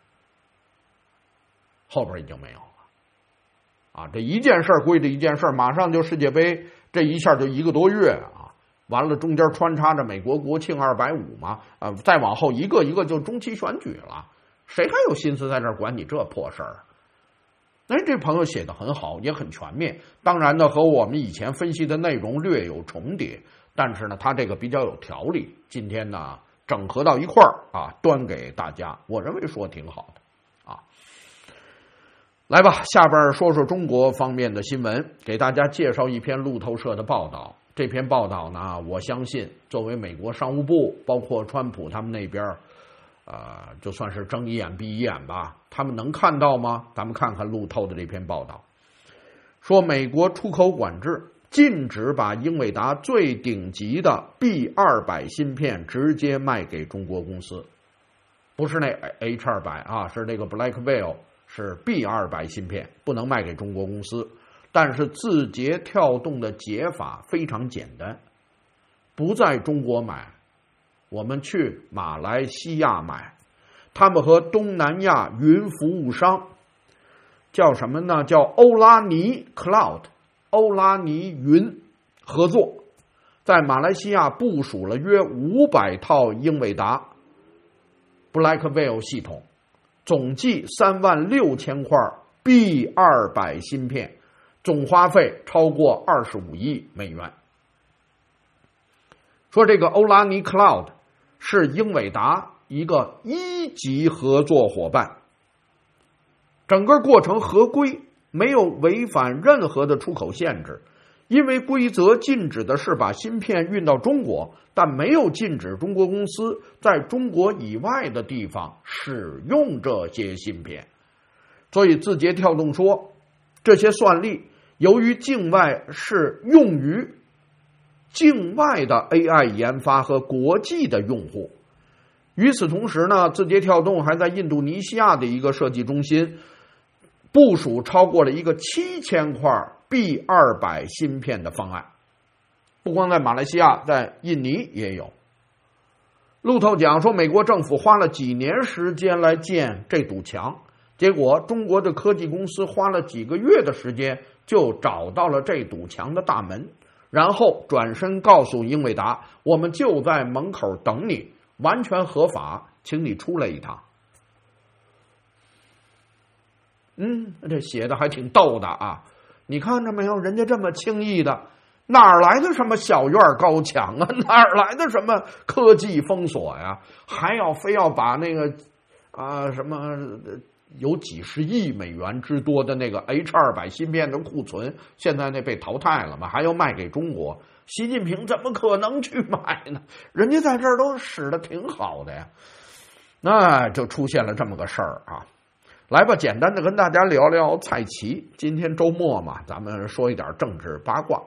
后边已经没有了啊！这一件事归着一件事，马上就世界杯，这一下就一个多月啊！完了中间穿插着美国国庆二百五嘛，啊，再往后一个一个就中期选举了，谁还有心思在这儿管你这破事儿？哎，这朋友写的很好，也很全面。当然呢，和我们以前分析的内容略有重叠，但是呢，他这个比较有条理。今天呢，整合到一块儿啊，端给大家，我认为说挺好的啊。来吧，下边说说中国方面的新闻，给大家介绍一篇路透社的报道。这篇报道呢，我相信作为美国商务部，包括川普他们那边。呃，就算是睁一眼闭一眼吧，他们能看到吗？咱们看看路透的这篇报道，说美国出口管制禁止把英伟达最顶级的 B 二百 芯片直接卖给中国公司，不是那 H 二百 啊，是这个 Blackwell， 是 B 二百 芯片，不能卖给中国公司。但是字节跳动的解法非常简单，不在中国买，我们去马来西亚买。他们和东南亚云服务商叫什么呢？叫欧拉尼 Cloud， 欧拉尼云合作，在马来西亚部署了约五百套英伟达 Blackwell 系统，总计三万六千块 B 二百 芯片，总花费超过二十五亿美元。说这个欧拉尼 Cloud 是英伟达一个一级合作伙伴，整个过程合规，没有违反任何的出口限制。因为规则禁止的是把芯片运到中国，但没有禁止中国公司在中国以外的地方使用这些芯片。所以字节跳动说，这些算力由于境外是用于境外的 A I 研发和国际的用户。与此同时呢，字节跳动还在印度尼西亚的一个设计中心部署超过了一个七千块 B 二百 芯片的方案，不光在马来西亚，在印尼也有。路透讲说，美国政府花了几年时间来建这堵墙，结果中国的科技公司花了几个月的时间就找到了这堵墙的大门，然后转身告诉英伟达，我们就在门口等你，完全合法，请你出来一趟。 嗯，这写的还挺逗的啊！你看着没有，人家这么轻易的，哪儿来的什么小院高墙啊？哪儿来的什么科技封锁呀？还要非要把那个啊什么有几十亿美元之多的那个 H 二百 芯片的库存，现在那被淘汰了嘛，还要卖给中国？习近平怎么可能去买呢？人家在这儿都使得挺好的呀。那就出现了这么个事儿啊。来吧，简单的跟大家聊聊蔡奇。今天周末嘛，咱们说一点政治八卦。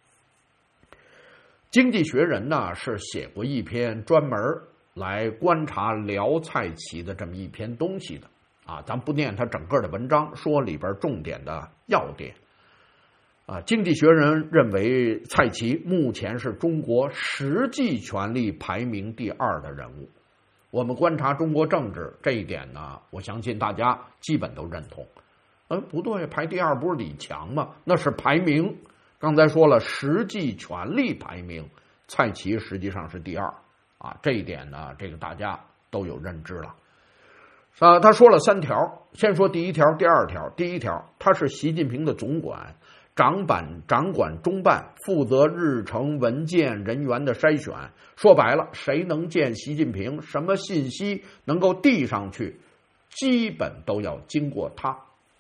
经济学人呢是写过一篇专门来观察辽蔡奇的这么一篇东西的啊，咱不念他整个的文章，说里边重点的要点。啊，经济学人认为蔡奇目前是中国实际权力排名第二的人物。我们观察中国政治这一点呢，我相信大家基本都认同。嗯，不对，排第二不是李强吗？那是排名。刚才说了，实际权力排名，蔡奇实际上是第二啊。这一点呢，这个大家都有认知了。啊，他说了三条，先说第一条、第二条。第一条，他是习近平的总管。掌管掌管中办，负责日程文件人员的筛选。说白了，谁能见习近平，什么信息能够递上去，基本都要经过他。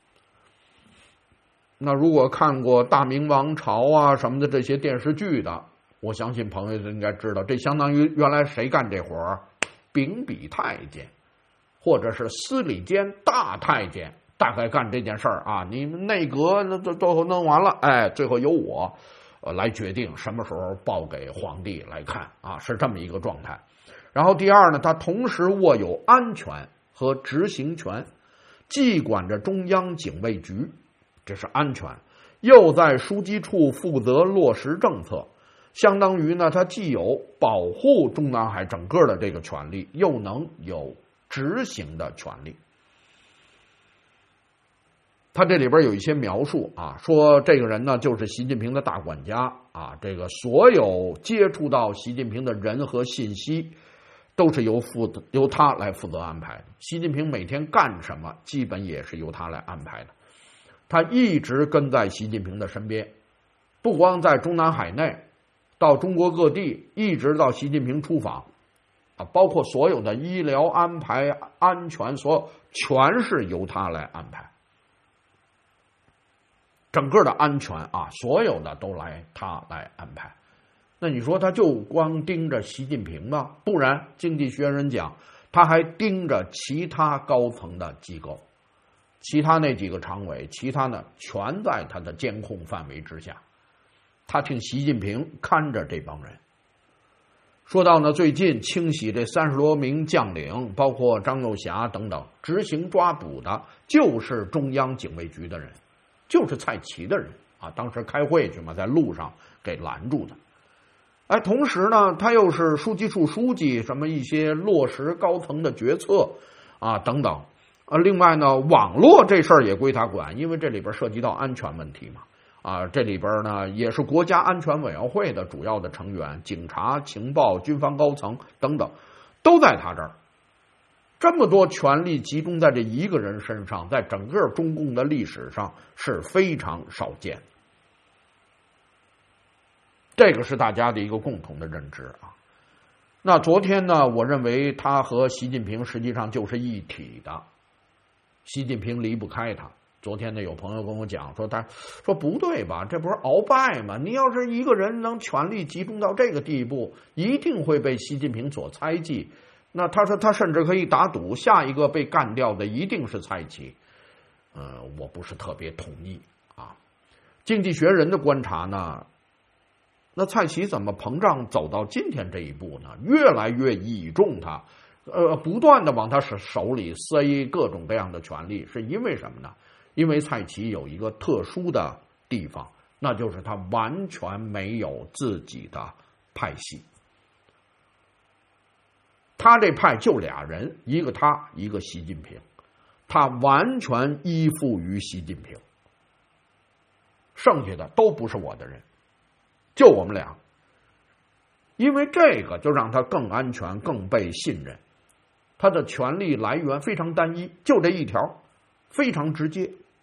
那如果看过《大明王朝》啊什么的这些电视剧的，我相信朋友应该知道，这相当于原来谁干这活儿？秉笔太监，或者是司礼监大太监。大概干这件事儿啊，你们内阁都最后弄完了，哎，最后由我呃来决定什么时候报给皇帝来看啊，是这么一个状态。然后第二呢，他同时握有安全和执行权，既管着中央警卫局，这是安全，又在书记处负责落实政策，相当于呢，他既有保护中南海整个的这个权利，又能有执行的权利。他这里边有一些描述啊，说这个人呢就是习近平的大管家啊，这个所有接触到习近平的人和信息都是由负责由他来负责安排的。习近平每天干什么，基本也是由他来安排的。他一直跟在习近平的身边，不光在中南海内，到中国各地，一直到习近平出访啊，包括所有的医疗安排、安全，所有全是由他来安排。整个的安全啊，所有的都来他来安排。那你说他就光盯着习近平吗？不然，经济学人讲，他还盯着其他高层的机构，其他那几个常委，其他呢全在他的监控范围之下。他听习近平看着这帮人。说到呢，最近清洗这三十多名将领，包括张幼霞等等，执行抓捕的就是中央警卫局的人。就是蔡奇的人啊，当时开会去嘛，在路上给拦住的。哎，同时呢，他又是书记处书记，什么一些落实高层的决策啊等等。啊，另外呢，网络这事儿也归他管，因为这里边涉及到安全问题嘛。啊，这里边呢也是国家安全委员会的主要的成员，警察、情报、军方高层等等，都在他这儿。这么多权力集中在这一个人身上，在整个中共的历史上是非常少见。这个是大家的一个共同的认知啊。那昨天呢，我认为他和习近平实际上就是一体的，习近平离不开他。昨天呢，有朋友跟我讲说，他说不对吧，这不是鳌拜吗？你要是一个人能权力集中到这个地步，一定会被习近平所猜忌。那他说他甚至可以打赌，下一个被干掉的一定是蔡奇。呃，我不是特别同意啊。经济学人的观察呢，那蔡奇怎么膨胀走到今天这一步呢？越来越倚重他，呃，不断的往他手里塞各种各样的权利，是因为什么呢？因为蔡奇有一个特殊的地方，那就是他完全没有自己的派系。他这派就俩人，一个他，一个习近平，他完全依附于习近平，剩下的都不是我的人，就我们俩。因为这个就让他更安全，更被信任。他的权力来源非常单一，就这一条，非常直接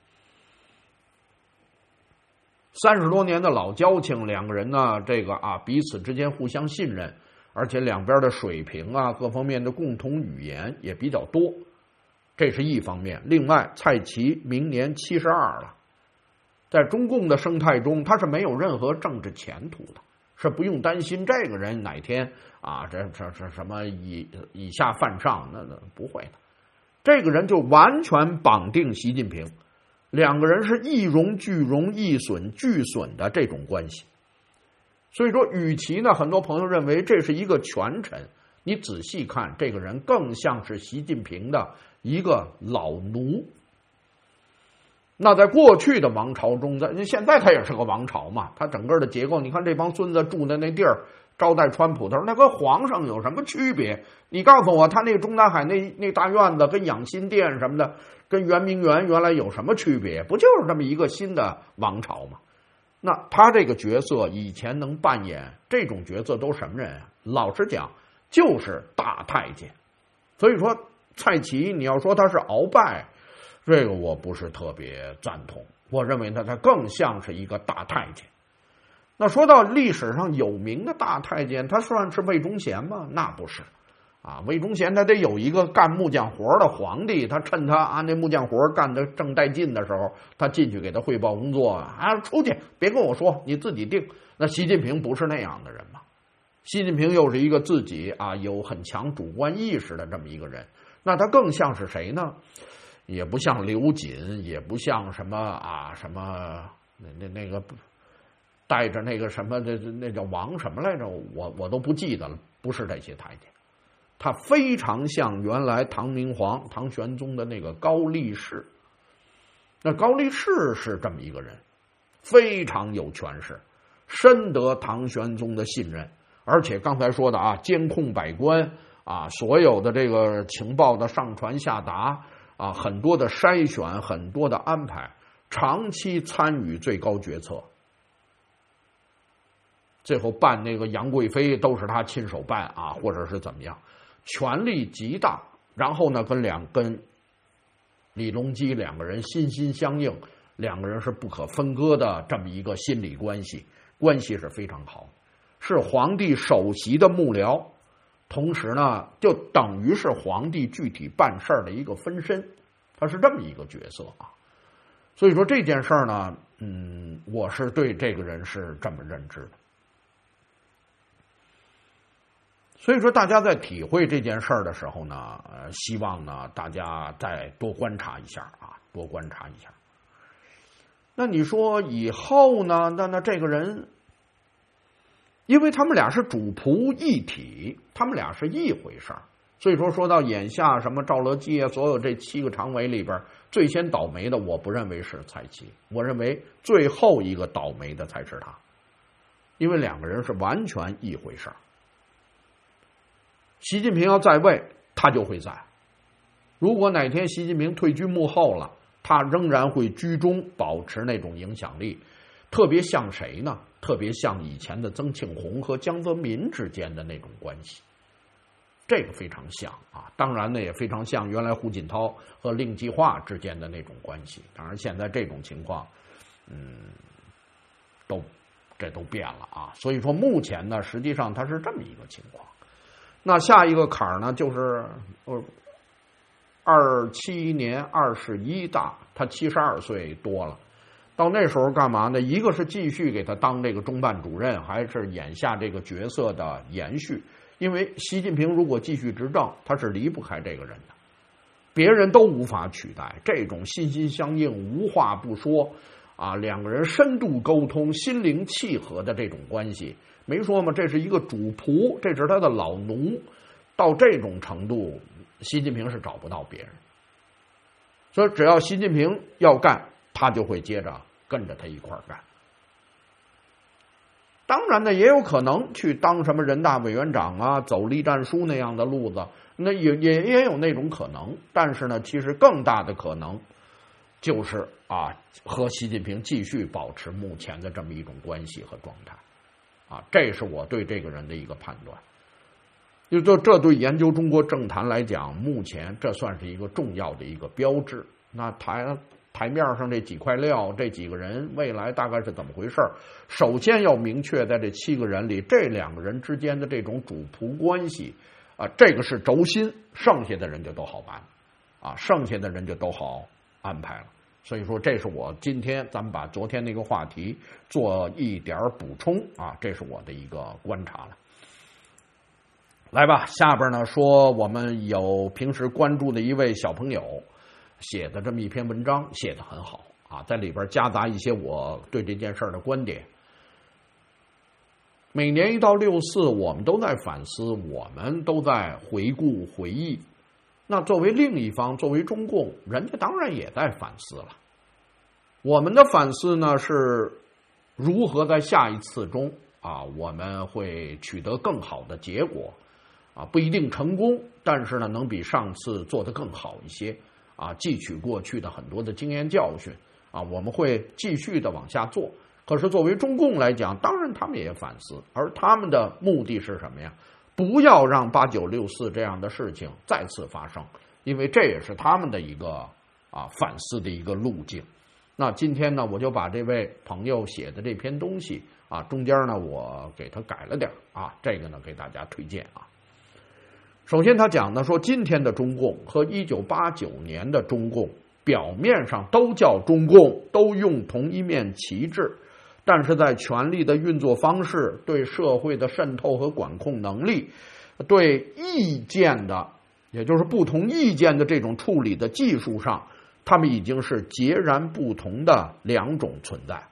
三十多年的老交情，两个人呢，这个啊彼此之间互相信任，而且两边的水平啊各方面的共同语言也比较多，这是一方面。另外，蔡奇明年七十二了，在中共的生态中，他是没有任何政治前途的，是不用担心这个人哪天啊这这这什么以以下犯上，那那不会的。这个人就完全绑定习近平，两个人是一荣俱荣、一损俱损的这种关系。所以说，与其呢，很多朋友认为这是一个权臣，你仔细看，这个人更像是习近平的一个老奴。那在过去的王朝中，在现在他也是个王朝嘛，他整个的结构，你看这帮孙子住的那地儿，招待川普，他说那跟皇上有什么区别？你告诉我，他那个中南海那那大院子跟养心殿什么的，跟圆明园原来有什么区别？不就是这么一个新的王朝吗？那他这个角色以前能扮演这种角色都什么人啊？老实讲，就是大太监。所以说，蔡奇你要说他是鳌拜，这个我不是特别赞同。我认为呢，他更像是一个大太监。那说到历史上有名的大太监，他算是魏忠贤吗？那不是。啊，魏忠贤他得有一个干木匠活的皇帝，他趁他啊那木匠活干得正带劲的时候，他进去给他汇报工作啊，出去别跟我说，你自己定。那习近平不是那样的人嘛？习近平又是一个自己啊有很强主观意识的这么一个人，那他更像是谁呢？也不像刘瑾，也不像什么啊什么那那那个带着那个什么那那叫王什么来着，我我都不记得了，不是这些太监。他非常像原来唐明皇唐玄宗的那个高力士。那高力士是这么一个人，非常有权势，深得唐玄宗的信任，而且刚才说的啊，监控百官啊，所有的这个情报的上传下达啊，很多的筛选，很多的安排，长期参与最高决策。最后办那个杨贵妃都是他亲手办啊，或者是怎么样，权力极大。然后呢，跟两跟李隆基两个人心心相印，两个人是不可分割的这么一个心理关系，关系是非常好，是皇帝首席的幕僚，同时呢，就等于是皇帝具体办事的一个分身，他是这么一个角色啊。所以说这件事呢，嗯，我是对这个人是这么认知的。所以说，大家在体会这件事儿的时候呢，呃，希望呢大家再多观察一下啊，多观察一下。那你说以后呢？那那这个人，因为他们俩是主仆一体，他们俩是一回事儿。所以说，说到眼下什么赵乐际啊，所有这七个常委里边，最先倒霉的，我不认为是蔡奇，我认为最后一个倒霉的才是他，因为两个人是完全一回事儿。习近平要在位，他就会在；如果哪天习近平退居幕后了，他仍然会居中，保持那种影响力。特别像谁呢？特别像以前的曾庆红和江泽民之间的那种关系，这个非常像啊。当然呢，也非常像原来胡锦涛和令计划之间的那种关系。当然，现在这种情况，嗯，都这都变了啊。所以说，目前呢，实际上它是这么一个情况。那下一个坎儿呢，就是呃，二七年二十一大，他七十二岁多了。到那时候干嘛呢？一个是继续给他当这个中办主任，还是眼下这个角色的延续？因为习近平如果继续执政，他是离不开这个人的，别人都无法取代。这种心心相印、无话不说啊，两个人深度沟通、心灵契合的这种关系。没说吗？这是一个主仆，这是他的老奴，到这种程度，习近平是找不到别人。所以只要习近平要干，他就会接着跟着他一块儿干。当然呢，也有可能去当什么人大委员长啊，走栗战书那样的路子，那也也也有那种可能。但是呢，其实更大的可能就是啊，和习近平继续保持目前的这么一种关系和状态。啊，这是我对这个人的一个判断。就这这对研究中国政坛来讲，目前这算是一个重要的一个标志。那他台面上这几块料，这几个人未来大概是怎么回事？首先要明确，在这七个人里，这两个人之间的这种主仆关系啊，这个是轴心，剩下的人就都好办啊，剩下的人就都好安排了。所以说，这是我今天咱们把昨天那个话题做一点补充啊，这是我的一个观察了。来吧，下边呢说我们有平时关注的一位小朋友写的这么一篇文章，写得很好啊，在里边夹杂一些我对这件事的观点。每年一到六四，我们都在反思，我们都在回顾回忆。那作为另一方，作为中共，人家当然也在反思了。我们的反思呢，是如何在下一次中啊，我们会取得更好的结果啊，不一定成功，但是呢，能比上次做得更好一些啊，汲取过去的很多的经验教训啊，我们会继续的往下做。可是作为中共来讲，当然他们也反思，而他们的目的是什么呀？不要让八九六四这样的事情再次发生，因为这也是他们的一个啊反思的一个路径。那今天呢，我就把这位朋友写的这篇东西啊，中间呢我给他改了点啊，这个呢给大家推荐啊。首先他讲的说，今天的中共和一九八九年的中共表面上都叫中共，都用同一面旗帜，但是在权力的运作方式、对社会的渗透和管控能力、对意见的，也就是不同意见的这种处理的技术上，他们已经是截然不同的两种存在。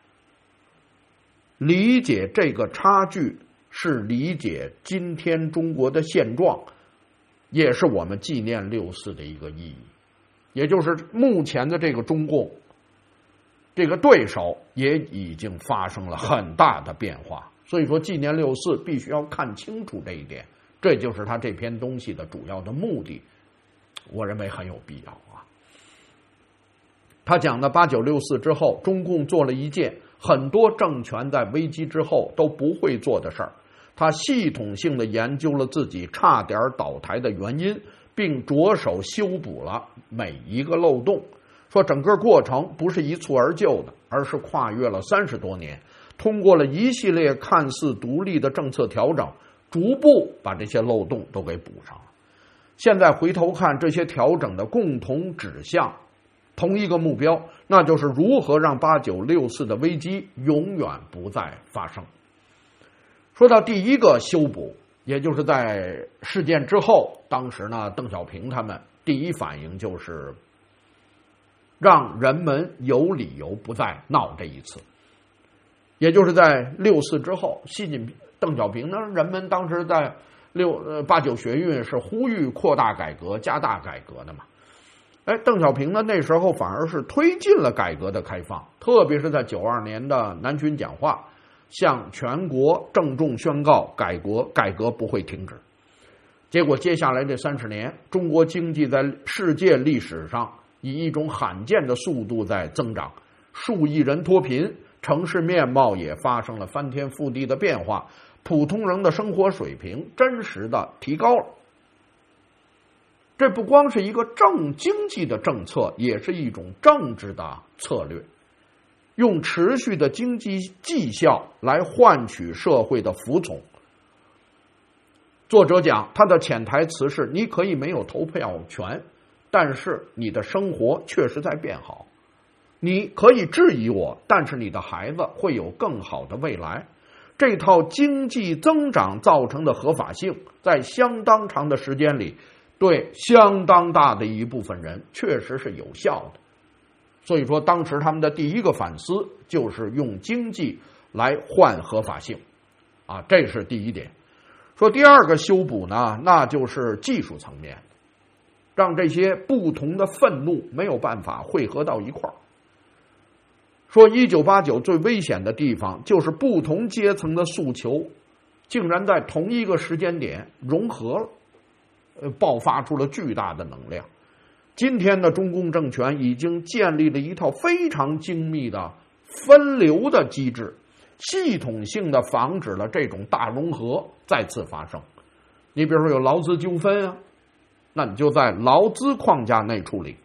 理解这个差距，是理解今天中国的现状，也是我们纪念六四的一个意义。也就是目前的这个中共这个对手也已经发生了很大的变化，所以说纪念六四必须要看清楚这一点，这就是他这篇东西的主要的目的，我认为很有必要啊。他讲的八九六四之后，中共做了一件很多政权在危机之后都不会做的事儿，他系统性的研究了自己差点倒台的原因，并着手修补了每一个漏洞。说整个过程不是一蹴而就的，而是跨越了三十多年，通过了一系列看似独立的政策调整，逐步把这些漏洞都给补上了。现在回头看，这些调整的共同指向同一个目标，那就是如何让八九六四的危机永远不再发生。说到第一个修补，也就是在事件之后，当时呢，邓小平他们第一反应就是让人们有理由不再闹这一次。也就是在六四之后，习近平、邓小平呢，人们当时在六呃八九学运是呼吁扩大改革、加大改革的嘛。哎，邓小平呢那时候反而是推进了改革的开放，特别是在九二年的南巡讲话，向全国郑重宣告改革改革不会停止。结果接下来这三十年，中国经济在世界历史上以一种罕见的速度在增长，数亿人脱贫，城市面貌也发生了翻天覆地的变化，普通人的生活水平真实的提高了。这不光是一个政经济的政策，也是一种政治的策略，用持续的经济绩效来换取社会的服从。作者讲，他的潜台词是：你可以没有投票权，但是你的生活确实在变好。你可以质疑我，但是你的孩子会有更好的未来。这套经济增长造成的合法性，在相当长的时间里，对相当大的一部分人确实是有效的。所以说，当时他们的第一个反思就是用经济来换合法性，啊，这是第一点。说第二个修补呢，那就是技术层面，让这些不同的愤怒没有办法汇合到一块儿。说一九八九最危险的地方，就是不同阶层的诉求竟然在同一个时间点融合了，呃，爆发出了巨大的能量。今天的中共政权已经建立了一套非常精密的分流的机制，系统性的防止了这种大融合再次发生。你比如说有劳资纠纷啊，那你就在劳资框架内处理，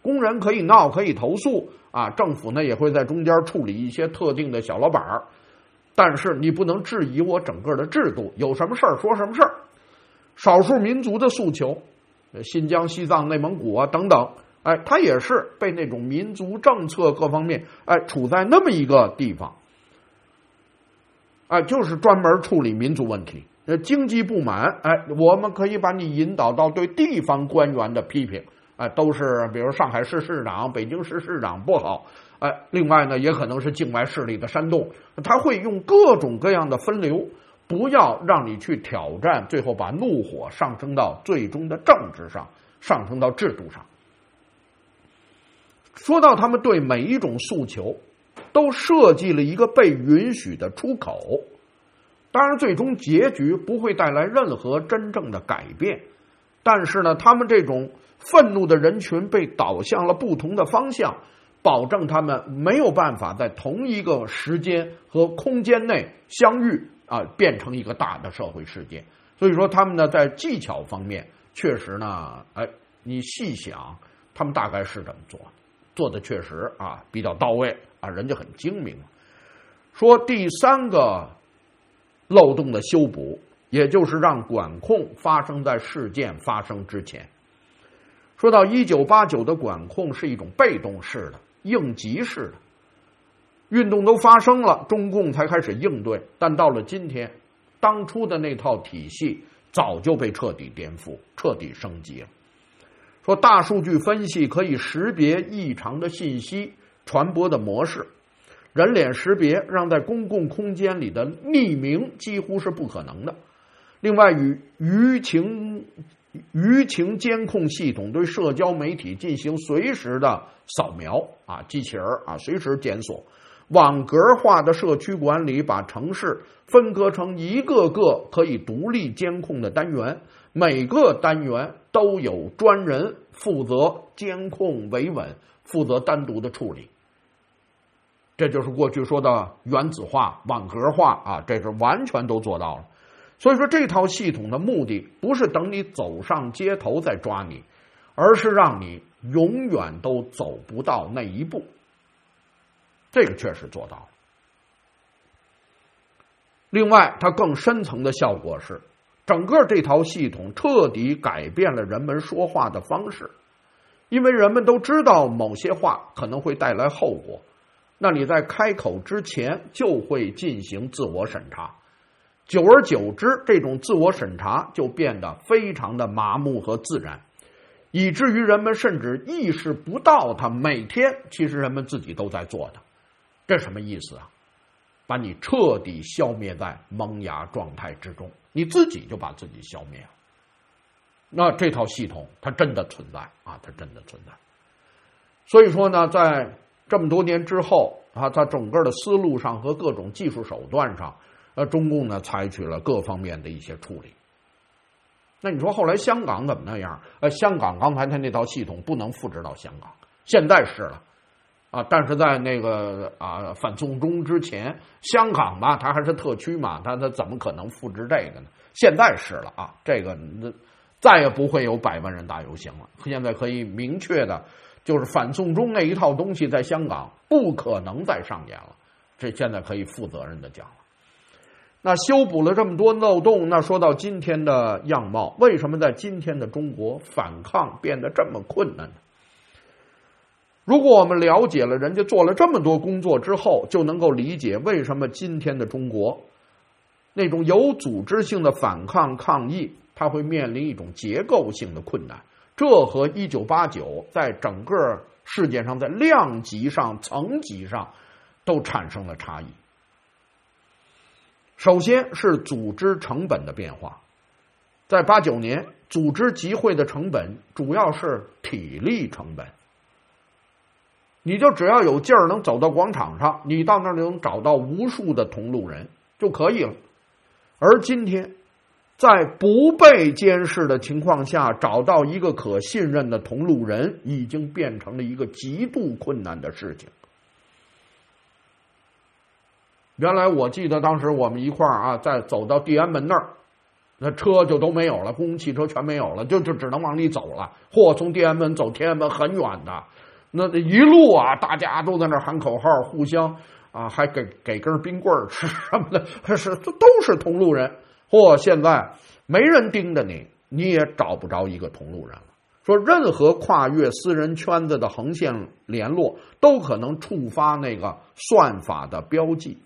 工人可以闹，可以投诉啊，政府呢也会在中间处理一些特定的小老板，但是你不能质疑我整个的制度，有什么事儿说什么事儿。少数民族的诉求，新疆、西藏、内蒙古啊等等，哎，它也是被那种民族政策各方面，哎，处在那么一个地方，哎，就是专门处理民族问题。呃，经济不满，哎，我们可以把你引导到对地方官员的批评，哎，都是比如上海市市长、北京市市长不好，哎，另外呢，也可能是境外势力的煽动，他会用各种各样的分流，不要让你去挑战，最后把怒火上升到最终的政治上，上升到制度上。说到他们对每一种诉求都设计了一个被允许的出口，当然最终结局不会带来任何真正的改变，但是呢，他们这种愤怒的人群被导向了不同的方向，保证他们没有办法在同一个时间和空间内相遇啊，变成一个大的社会事件。所以说他们呢在技巧方面确实呢，哎，你细想他们大概是这么做的，做的确实啊比较到位啊，人家很精明。说第三个漏洞的修补，也就是让管控发生在事件发生之前。说到一九八九的管控是一种被动式的、应急式的，运动都发生了，中共才开始应对，但到了今天，当初的那套体系早就被彻底颠覆、彻底升级了。说大数据分析可以识别异常的信息传播的模式，人脸识别让在公共空间里的匿名几乎是不可能的。另外，与舆情舆情监控系统对社交媒体进行随时的扫描啊，机器人啊随时检索。网格化的社区管理把城市分割成一个个可以独立监控的单元，每个单元都有专人负责监控维稳，负责单独的处理。这就是过去说的原子化、网格化啊，这是完全都做到了。所以说这套系统的目的不是等你走上街头再抓你，而是让你永远都走不到那一步。这个确实做到了。另外，它更深层的效果是，整个这套系统彻底改变了人们说话的方式，因为人们都知道某些话可能会带来后果，那你在开口之前就会进行自我审查，久而久之，这种自我审查就变得非常的麻木和自然，以至于人们甚至意识不到它每天其实人们自己都在做的。这什么意思啊？把你彻底消灭在萌芽状态之中，你自己就把自己消灭了。那这套系统它真的存在啊，它真的存在。所以说呢，在这么多年之后啊，在整个的思路上和各种技术手段上，呃，中共呢采取了各方面的一些处理。那你说后来香港怎么那样？呃，香港刚才他那套系统不能复制到香港，现在是了。啊，但是在那个啊反送中之前，香港嘛，它还是特区嘛，它它怎么可能复制这个呢？现在是了啊，这个再也不会有百万人大游行了。现在可以明确的，就是反送中那一套东西在香港不可能再上演了，这现在可以负责任的讲了。那修补了这么多漏洞，那说到今天的样貌，为什么在今天的中国反抗变得这么困难呢？如果我们了解了人家做了这么多工作之后，就能够理解为什么今天的中国那种有组织性的反抗抗议，它会面临一种结构性的困难。这和一九八九在整个世界上在量级上、层级上都产生了差异。首先是组织成本的变化，在八九年，组织集会的成本主要是体力成本。你就只要有劲儿能走到广场上，你到那儿能找到无数的同路人就可以了。而今天，在不被监视的情况下，找到一个可信任的同路人，已经变成了一个极度困难的事情。原来我记得当时我们一块儿啊，在走到地安门那儿， 那车就都没有了，公共汽车全没有了，就就只能往里走了，或从天安门走天安门很远的，那一路啊，大家都在那喊口号，互相啊，还给给根冰棍吃什么的，是都是同路人。或现在没人盯着你，你也找不着一个同路人了。说任何跨越私人圈子的横线联络，都可能触发那个算法的标记。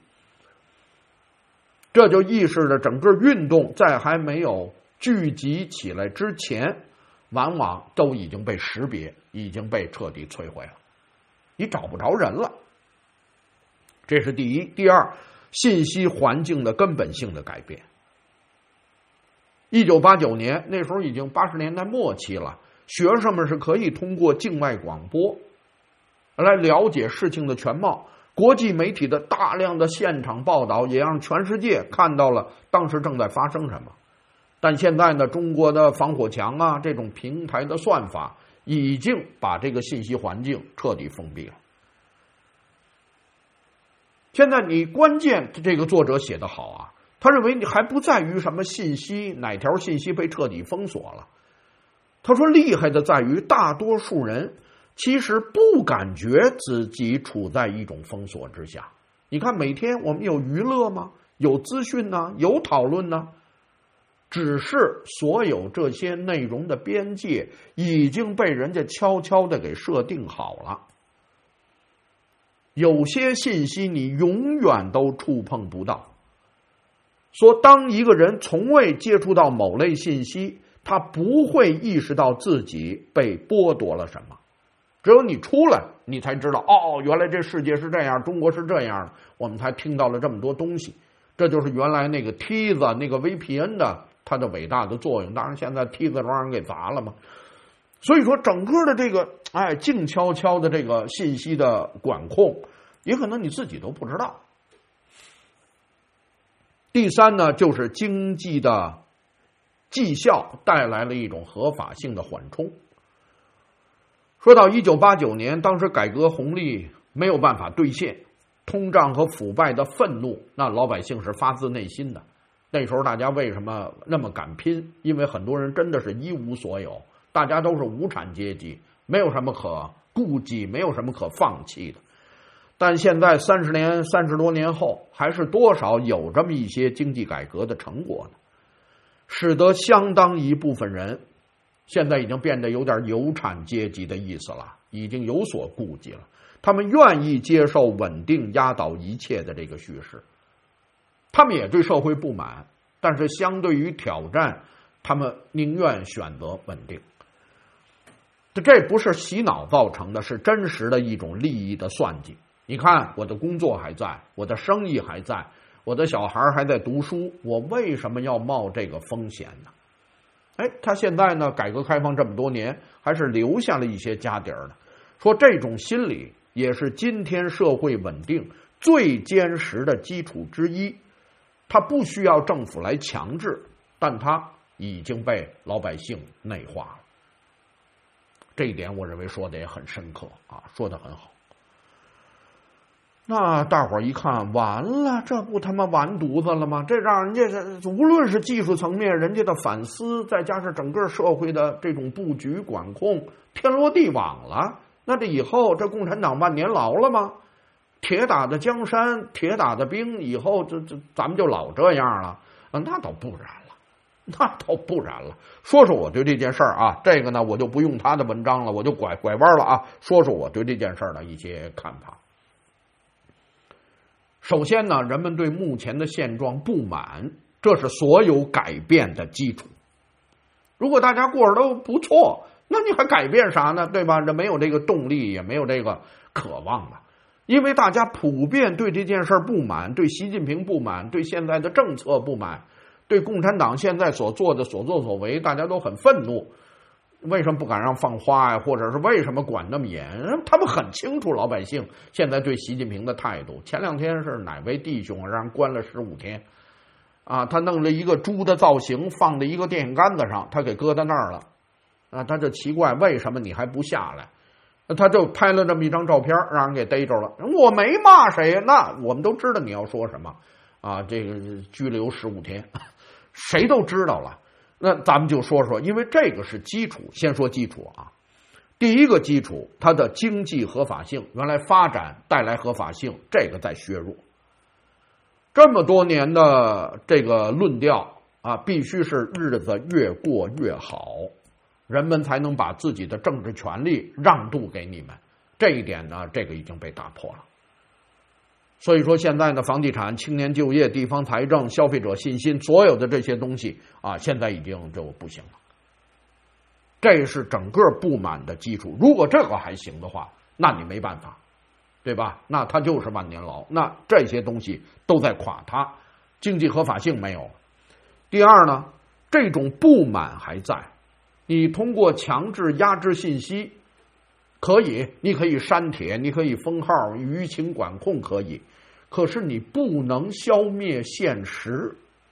这就预示着整个运动在还没有聚集起来之前，往往都已经被识别，已经被彻底摧毁了，你找不着人了。这是第一。第二，信息环境的根本性的改变。一九八九年，那时候已经八十年代末期了，学生们是可以通过境外广播来了解事情的全貌。国际媒体的大量的现场报道也让全世界看到了当时正在发生什么。但现在呢，中国的防火墙啊，这种平台的算法已经把这个信息环境彻底封闭了。现在你关键这个作者写得好啊，他认为你还不在于什么信息，哪条信息被彻底封锁了。他说厉害的在于大多数人其实不感觉自己处在一种封锁之下。你看每天我们有娱乐吗？有资讯呢？有讨论呢？只是所有这些内容的边界已经被人家悄悄的给设定好了。有些信息你永远都触碰不到。说当一个人从未接触到某类信息，他不会意识到自己被剥夺了什么。只有你出来，你才知道，哦，原来这世界是这样，中国是这样的，我们才听到了这么多东西。这就是原来那个梯子，那个 V P N 的它的伟大的作用。当然现在梯子都让人给砸了嘛。所以说整个的这个哎静悄悄的这个信息的管控，也可能你自己都不知道。第三呢，就是经济的绩效带来了一种合法性的缓冲。说到一九八九年，当时改革红利没有办法兑现，通胀和腐败的愤怒，那老百姓是发自内心的。那时候大家为什么那么敢拼？因为很多人真的是一无所有，大家都是无产阶级，没有什么可顾忌，没有什么可放弃的。但现在三十年、三十多年后，还是多少有这么一些经济改革的成果呢，使得相当一部分人现在已经变得有点有产阶级的意思了，已经有所顾忌了。他们愿意接受稳定压倒一切的这个叙事，他们也对社会不满，但是相对于挑战，他们宁愿选择稳定。这不是洗脑造成的，是真实的一种利益的算计。你看，我的工作还在，我的生意还在，我的小孩还在读书，我为什么要冒这个风险呢？哎，他现在呢，改革开放这么多年，还是留下了一些家底儿的。说这种心理也是今天社会稳定最坚实的基础之一。它不需要政府来强制，但它已经被老百姓内化了。这一点我认为说的也很深刻啊，说的很好。那大伙儿一看，完了，这不他妈完犊子了吗？这让人家无论是技术层面人家的反思，再加上整个社会的这种布局管控，天罗地网了。那这以后这共产党万年牢了吗？铁打的江山，铁打的兵，以后这这咱们就老这样了？那倒不然了，那倒不然了。说说我对这件事儿啊，这个呢我就不用他的文章了，我就拐拐弯了啊，说说我对这件事儿的一些看法。首先呢，人们对目前的现状不满，这是所有改变的基础。如果大家过着都不错，那你还改变啥呢？对吧？这没有这个动力，也没有这个渴望了。因为大家普遍对这件事不满，对习近平不满，对现在的政策不满，对共产党现在所做的所作所为，大家都很愤怒。为什么不敢让放花呀？或者是为什么管那么严？他们很清楚老百姓现在对习近平的态度。前两天是哪位弟兄让人关了十五天啊？他弄了一个猪的造型放在一个电线杆子上，他给搁在那儿了啊！他就奇怪为什么你还不下来？他就拍了这么一张照片，让人给逮着了。我没骂谁，那我们都知道你要说什么啊？这个拘留十五天。 谁都知道了。那咱们就说说，因为这个是基础，先说基础啊。第一个基础，它的经济合法性，原来发展带来合法性，这个在削弱。这么多年的这个论调啊，必须是日子越过越好，人们才能把自己的政治权利让渡给你们。这一点呢，这个已经被打破了。所以说现在呢，房地产、青年就业、地方财政、消费者信心，所有的这些东西啊，现在已经就不行了。这是整个不满的基础。如果这个还行的话，那你没办法，对吧？那它就是万年牢。那这些东西都在垮它，经济合法性没有。第二呢，这种不满还在，你通过强制压制信息可以，你可以删帖，你可以封号，舆情管控可以，可是你不能消灭现实。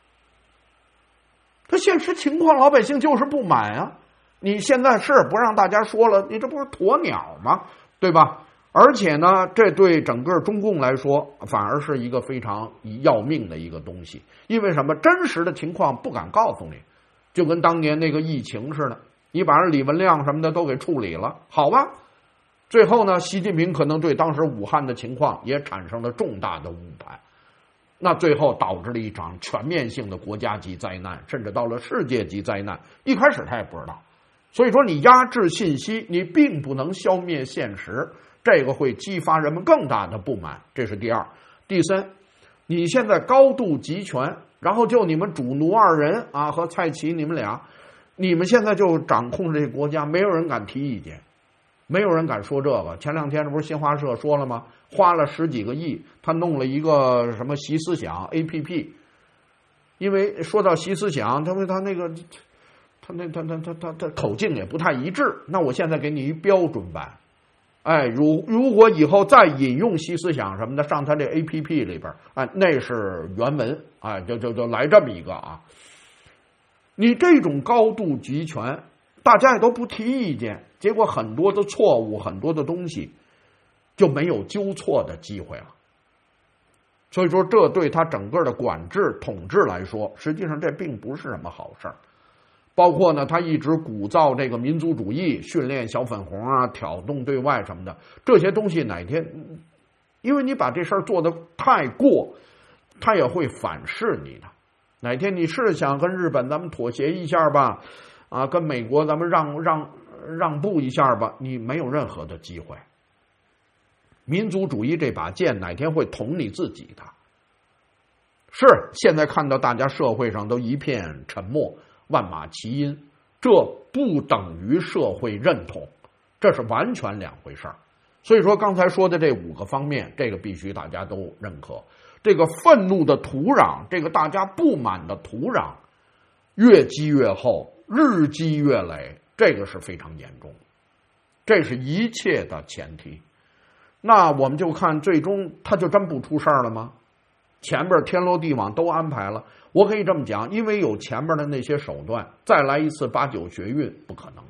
这现实情况，老百姓就是不满啊！你现在是不让大家说了，你这不是鸵鸟吗？对吧？而且呢，这对整个中共来说，反而是一个非常要命的一个东西。因为什么？真实的情况不敢告诉你，就跟当年那个疫情似的，你把人李文亮什么的都给处理了，好吧？最后呢，习近平可能对当时武汉的情况也产生了重大的误判，那最后导致了一场全面性的国家级灾难，甚至到了世界级灾难。一开始他也不知道，所以说你压制信息，你并不能消灭现实，这个会激发人们更大的不满，这是第二。第三，你现在高度集权，然后就你们主奴二人啊和蔡奇你们俩，你们现在就掌控这个国家，没有人敢提意见。没有人敢说这个。前两天这不是新华社说了吗？花了十几个亿，他弄了一个什么习思想 A P P。因为说到习思想，他说他那个他那他他他他他口径也不太一致。那我现在给你一标准版，哎，如如果以后再引用习思想什么的上他这 A P P 里边，哎，那是原文，哎，就就就来这么一个啊。你这种高度集权，大家也都不提意见。结果很多的错误，很多的东西就没有纠错的机会了。所以说，这对他整个的管制统治来说，实际上这并不是什么好事儿。包括呢，他一直鼓噪这个民族主义，训练小粉红啊，挑动对外什么的，这些东西哪天，因为你把这事儿做得太过，他也会反噬你的。哪天你是想跟日本咱们妥协一下吧，啊，跟美国咱们让让。让步一下吧，你没有任何的机会。民族主义这把剑哪天会捅你自己的？是现在看到大家社会上都一片沉默，万马齐喑，这不等于社会认同，这是完全两回事儿。所以说刚才说的这五个方面，这个必须大家都认可。这个愤怒的土壤，这个大家不满的土壤，越积越厚，日积月累。这个是非常严重，这是一切的前提。那我们就看最终他就真不出事儿了吗？前边天罗地网都安排了，我可以这么讲，因为有前边的那些手段，再来一次八九学运不可能了，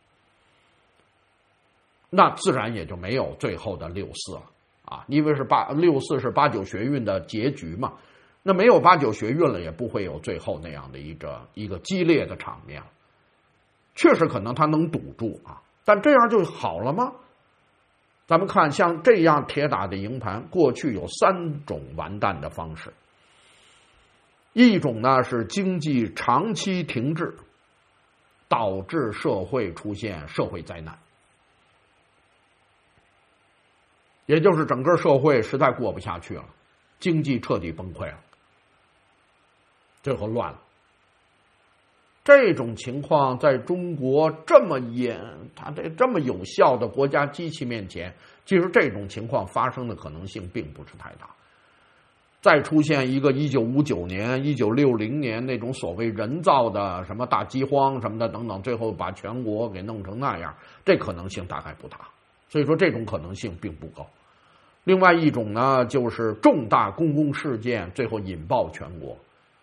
那自然也就没有最后的六四了啊，因为是八六四是八九学运的结局嘛，那没有八九学运了，也不会有最后那样的一个一个激烈的场面了。确实可能他能堵住啊，但这样就好了吗？咱们看像这样铁打的营盘，过去有三种完蛋的方式。一种呢是经济长期停滞，导致社会出现社会灾难，也就是整个社会实在过不下去了，经济彻底崩溃了，最后乱了。这种情况在中国这么严，它这这么有效的国家机器面前，其实这种情况发生的可能性并不是太大。再出现一个一九五九年、一九六零年那种所谓人造的什么大饥荒什么的等等，最后把全国给弄成那样，这可能性大概不大。所以说这种可能性并不高。另外一种呢，就是重大公共事件最后引爆全国。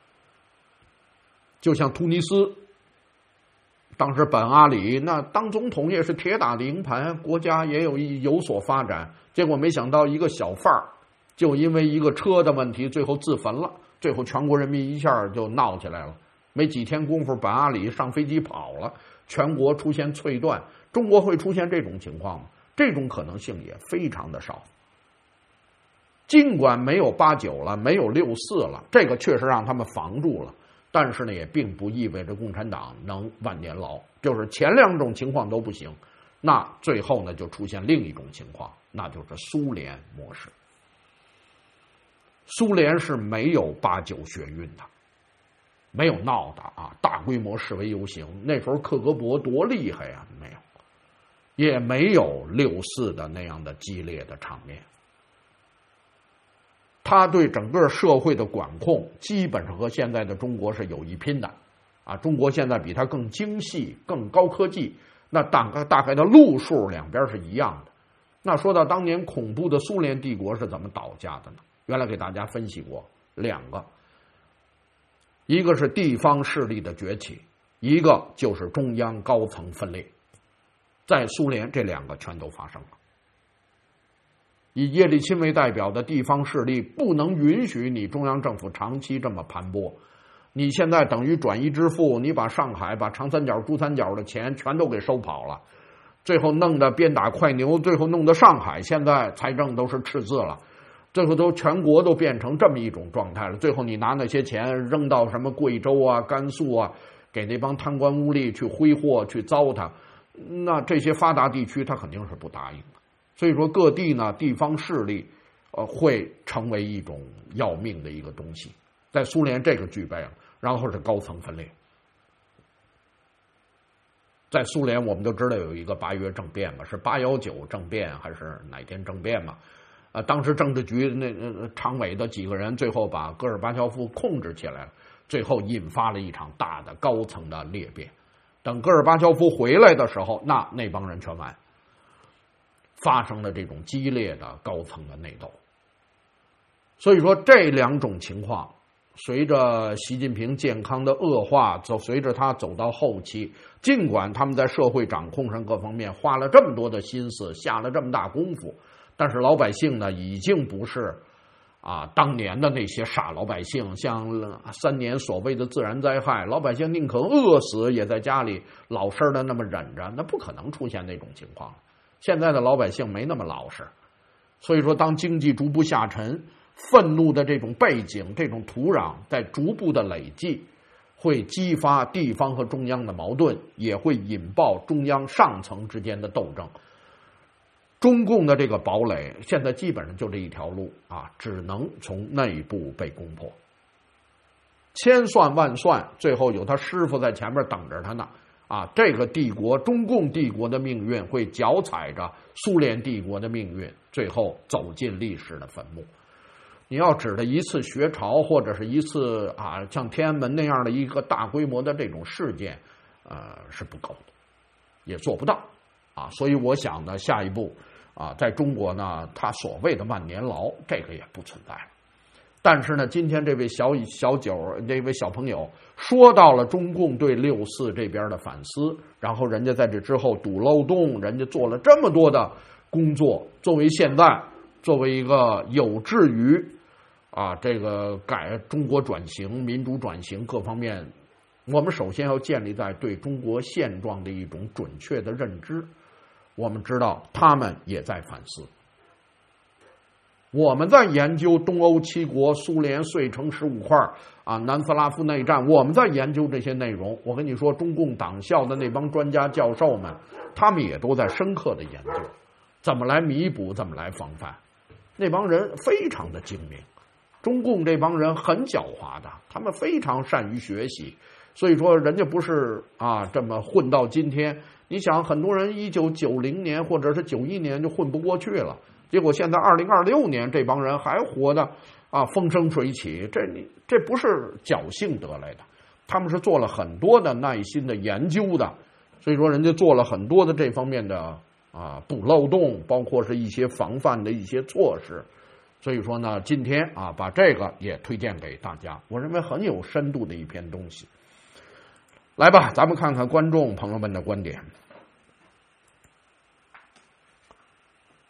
就像突尼斯，当时本阿里那当总统也是铁打的营盘，国家也有有所发展，结果没想到一个小贩儿就因为一个车的问题最后自焚了，最后全国人民一下就闹起来了， 没几天功夫，本阿里上飞机跑了，全国出现脆断。中国会出现这种情况吗？这种可能性也非常的少。尽管没有八九了，没有六四了，这个确实让他们防住了，但是呢，也并不意味着共产党能万年牢。就是前两种情况都不行，那最后呢，就出现另一种情况，那就是苏联模式。苏联是没有八九学运的，没有闹的啊，大规模示威游行。那时候克格勃多厉害呀，没有，也没有六四的那样的激烈的场面。他对整个社会的管控基本上和现在的中国是有一拼的啊，中国现在比他更精细、更高科技，那大概大概的路数两边是一样的。那说到当年恐怖的苏联帝国是怎么倒下的呢？原来给大家分析过两个，一个是地方势力的崛起，一个就是中央高层分裂。在苏联，这两个全都发生了。以叶利钦为代表的地方势力不能允许你中央政府长期这么盘剥，你现在等于转移支付，你把上海、把长三角、珠三角的钱全都给收跑了，最后弄得鞭打快牛，最后弄得上海现在财政都是赤字了，最后都全国都变成这么一种状态了。最后你拿那些钱扔到什么贵州啊、甘肃啊，给那帮贪官污吏去挥霍、去糟蹋，那这些发达地区他肯定是不答应的。所以说各地呢，地方势力呃会成为一种要命的一个东西。在苏联这个具备了，然后是高层分裂。在苏联我们都知道有一个八月政变嘛，是八幺九政变还是哪天政变嘛？呃，当时政治局那呃常委的几个人最后把戈尔巴乔夫控制起来了，最后引发了一场大的高层的裂变。等戈尔巴乔夫回来的时候，那那帮人全完。发生了这种激烈的高层的内斗。所以说这两种情况随着习近平健康的恶化，走随着他走到后期，尽管他们在社会掌控上各方面花了这么多的心思，下了这么大功夫，但是老百姓呢已经不是啊当年的那些傻老百姓，像三年所谓的自然灾害，老百姓宁可饿死也在家里老实的那么忍着，那不可能出现那种情况。现在的老百姓没那么老实，所以说当经济逐步下沉，愤怒的这种背景、这种土壤在逐步的累积，会激发地方和中央的矛盾，也会引爆中央上层之间的斗争。中共的这个堡垒现在基本上就这一条路啊，只能从内部被攻破。千算万算，最后有他师傅在前面等着他呢。啊，这个帝国，中共帝国的命运会脚踩着苏联帝国的命运，最后走进历史的坟墓。你要指的一次学潮，或者是一次啊像天安门那样的一个大规模的这种事件，呃，是不够的，也做不到啊。所以我想呢，下一步啊，在中国呢，他所谓的万年牢，这个也不存在了。但是呢，今天这位小小九，这位小朋友说到了中共对六四这边的反思，然后人家在这之后堵漏洞，人家做了这么多的工作。作为现在，作为一个有志于啊这个改中国转型、民主转型各方面，我们首先要建立在对中国现状的一种准确的认知。我们知道他们也在反思。我们在研究东欧七国、苏联碎成十五块啊，南斯拉夫内战，我们在研究这些内容。我跟你说，中共党校的那帮专家教授们，他们也都在深刻的研究，怎么来弥补，怎么来防范。那帮人非常的精明，中共这帮人很狡猾的，他们非常善于学习。所以说，人家不是啊这么混到今天。你想，很多人一九九零年或者是九一年就混不过去了。结果现在二零二六年这帮人还活得啊风生水起，这你这不是侥幸得来的，他们是做了很多的耐心的研究的，所以说人家做了很多的这方面的啊补漏洞，包括是一些防范的一些措施。所以说呢，今天啊把这个也推荐给大家，我认为很有深度的一篇东西。来吧，咱们看看观众朋友们的观点。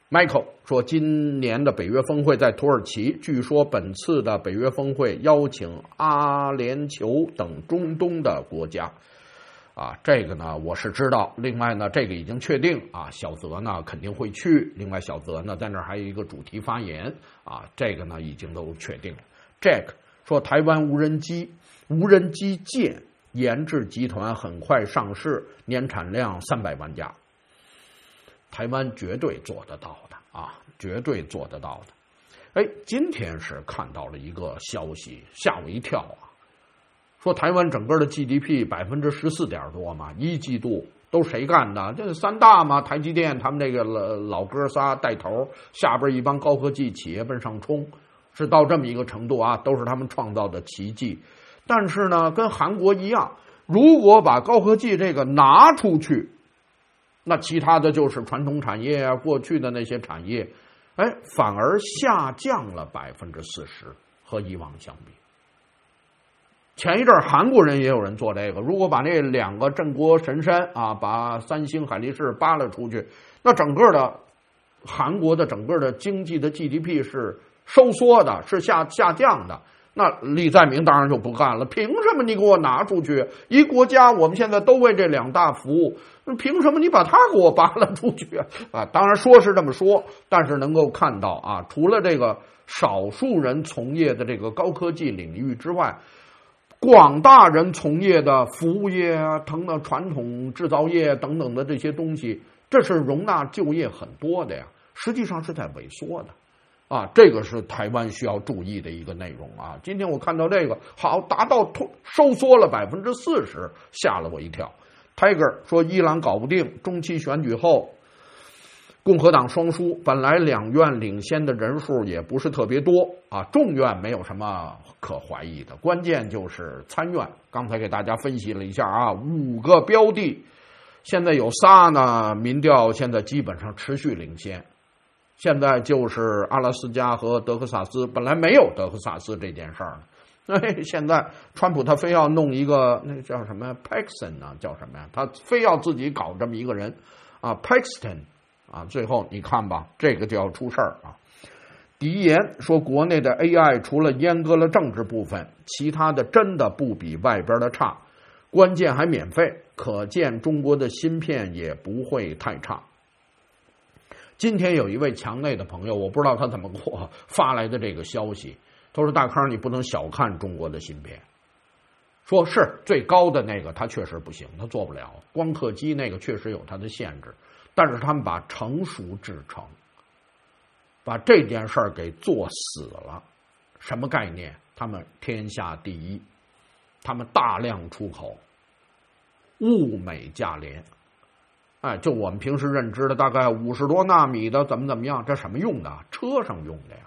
Michael 说，今年的北约峰会在土耳其，据说本次的北约峰会邀请阿联酋等中东的国家。啊，这个呢我是知道。另外呢，这个已经确定啊，小泽呢肯定会去。另外，小泽呢在那儿还有一个主题发言啊，这个呢已经都确定了。Jack 说，台湾无人机、无人机舰研制集团很快上市，年产量三百万架。台湾绝对做得到的啊，绝对做得到的。哎，今天是看到了一个消息，吓我一跳啊！说台湾整个的 G D P 百分之十四点多嘛，一季度都谁干的？这三大嘛，台积电他们这个老老哥仨带头，下边一帮高科技企业奔上冲，是到这么一个程度啊，都是他们创造的奇迹。但是呢，跟韩国一样，如果把高科技这个拿出去，那其他的就是传统产业啊，过去的那些产业，哎，反而下降了百分之四十，和以往相比。前一阵韩国人也有人做这个，如果把那两个镇国神山啊，把三星、海力士扒了出去，那整个的韩国的整个的经济的 G D P 是收缩的，是下下降的。那李在明当然就不干了，凭什么你给我拿出去？一国家我们现在都为这两大服务，凭什么你把它给我扒了出去啊？啊，当然说是这么说，但是能够看到啊，除了这个少数人从业的这个高科技领域之外，广大人从业的服务业啊，等等传统制造业等等的这些东西，这是容纳就业很多的呀，实际上是在萎缩的。啊，这个是台湾需要注意的一个内容啊！今天我看到这个，好，达到收缩了百分之四十，吓了我一跳。Tiger 说，伊朗搞不定，中期选举后，共和党双输，本来两院领先的人数也不是特别多啊，众院没有什么可怀疑的，关键就是参院。刚才给大家分析了一下啊，五个标的，现在有仨呢，民调现在基本上持续领先。现在就是阿拉斯加和德克萨斯，本来没有德克萨斯这件事儿呢，哎，现在川普他非要弄一个那叫什么 Paxton 呢？叫什么呀？他非要自己搞这么一个人啊 ，Paxton 啊，最后你看吧，这个就要出事儿啊。狄言说，国内的 A I 除了阉割了政治部分，其他的真的不比外边的差，关键还免费，可见中国的芯片也不会太差。今天有一位墙内的朋友，我不知道他怎么给我发来的这个消息，他说大康，你不能小看中国的芯片，说是最高的那个他确实不行，他做不了，光刻机那个确实有它的限制，但是他们把成熟制程把这件事儿给做死了。什么概念？他们天下第一，他们大量出口，物美价廉。哎，就我们平时认知的大概五十多纳米的怎么怎么样，这什么用的？车上用的呀，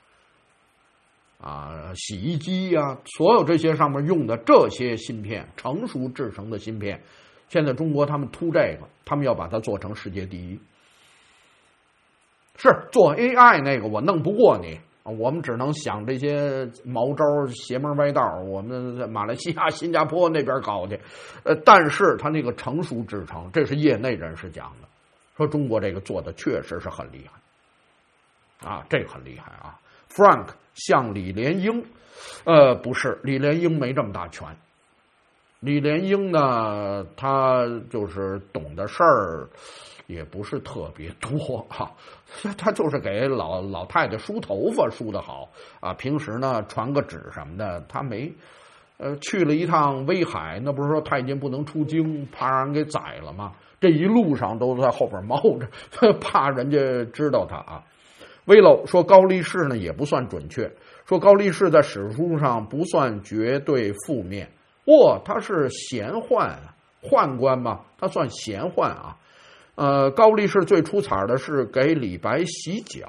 啊，洗衣机呀，所有这些上面用的这些芯片，成熟制成的芯片，现在中国他们突这个，他们要把它做成世界第一。是做 A I 那个我弄不过你，我们只能想这些毛招邪门歪道，我们在马来西亚、新加坡那边搞去。呃，但是他那个成熟制程，这是业内人士讲的，说中国这个做的确实是很厉害啊，这个很厉害啊。Frank 像李莲英，呃，不是，李莲英没这么大权。李莲英呢，他就是懂的事儿也不是特别多哈、啊，他就是给老老太太梳头发梳得好啊，平时呢传个旨什么的，他没。呃，去了一趟威海，那不是说太监不能出京，怕让人给宰了吗？这一路上都在后边猫着，怕人家知道他啊。威楼说高力士呢也不算准确，说高力士在史书上不算绝对负面。哇，他是贤宦宦官嘛，他算贤宦啊。呃，高力士最出彩的是给李白洗脚，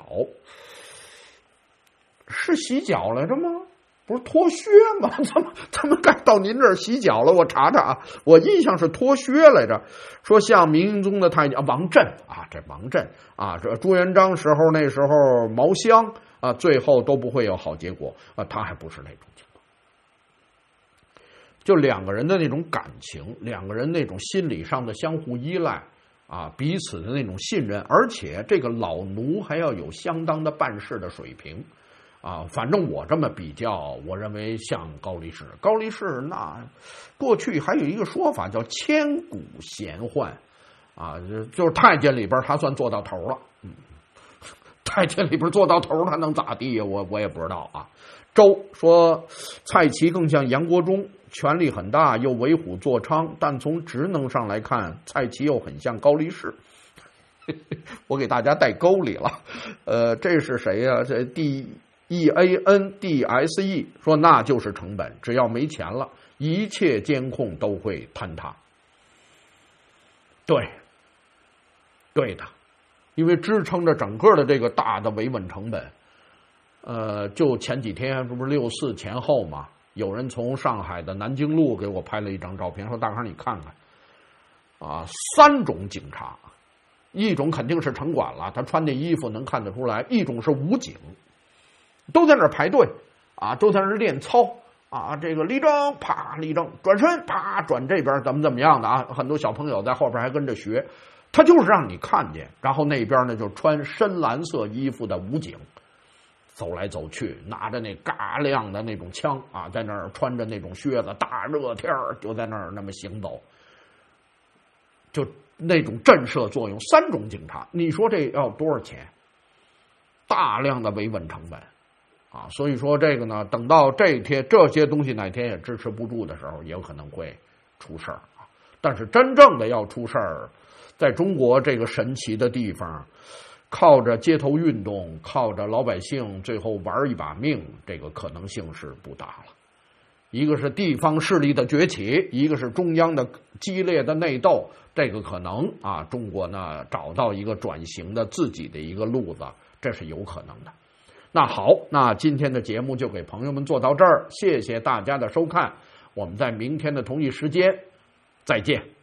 是洗脚来着吗？不是脱靴吗？怎么怎么该到您这儿洗脚了？我查查啊，我印象是脱靴来着。说像明英宗的太监王振啊，这王振啊，这朱元璋时候那时候毛香啊，最后都不会有好结果啊，他还不是那种情况。就两个人的那种感情，两个人那种心理上的相互依赖啊，彼此的那种信任，而且这个老奴还要有相当的办事的水平。啊，反正我这么比较，我认为像高力士。高力士那过去还有一个说法叫千古贤宦，啊，就是太监里边他算做到头了。嗯，太监里边做到头，他能咋地呀？我我也不知道啊。周说蔡奇更像杨国忠，权力很大，又为虎作伥，但从职能上来看，蔡奇又很像高力士。我给大家带沟里了。呃，这是谁呀、啊？这第。E A N D S E 说那就是成本，只要没钱了，一切监控都会坍塌。对，对的，因为支撑着整个的这个大的维稳成本。呃，就前几天这不是六四前后嘛，有人从上海的南京路给我拍了一张照片，说大康你看看，啊，三种警察，一种肯定是城管了，他穿的衣服能看得出来；一种是武警。都在那儿排队啊，都在那儿练操啊，这个立正啪立正，转身啪转这边，怎么怎么样的啊，很多小朋友在后边还跟着学，他就是让你看见。然后那边呢就穿深蓝色衣服的武警走来走去，拿着那嘎亮的那种枪啊，在那儿穿着那种靴子，大热天就在那儿那么行走，就那种震慑作用。三种警察，你说这要多少钱？大量的维稳成本。啊，所以说这个呢，等到这天这些东西哪天也支持不住的时候，也有可能会出事儿啊。但是真正的要出事儿，在中国这个神奇的地方，靠着街头运动，靠着老百姓最后玩一把命，这个可能性是不大了。一个是地方势力的崛起，一个是中央的激烈的内斗，这个可能啊，中国呢找到一个转型的自己的一个路子，这是有可能的。那好，那今天的节目就给朋友们做到这儿，谢谢大家的收看，我们在明天的同一时间再见。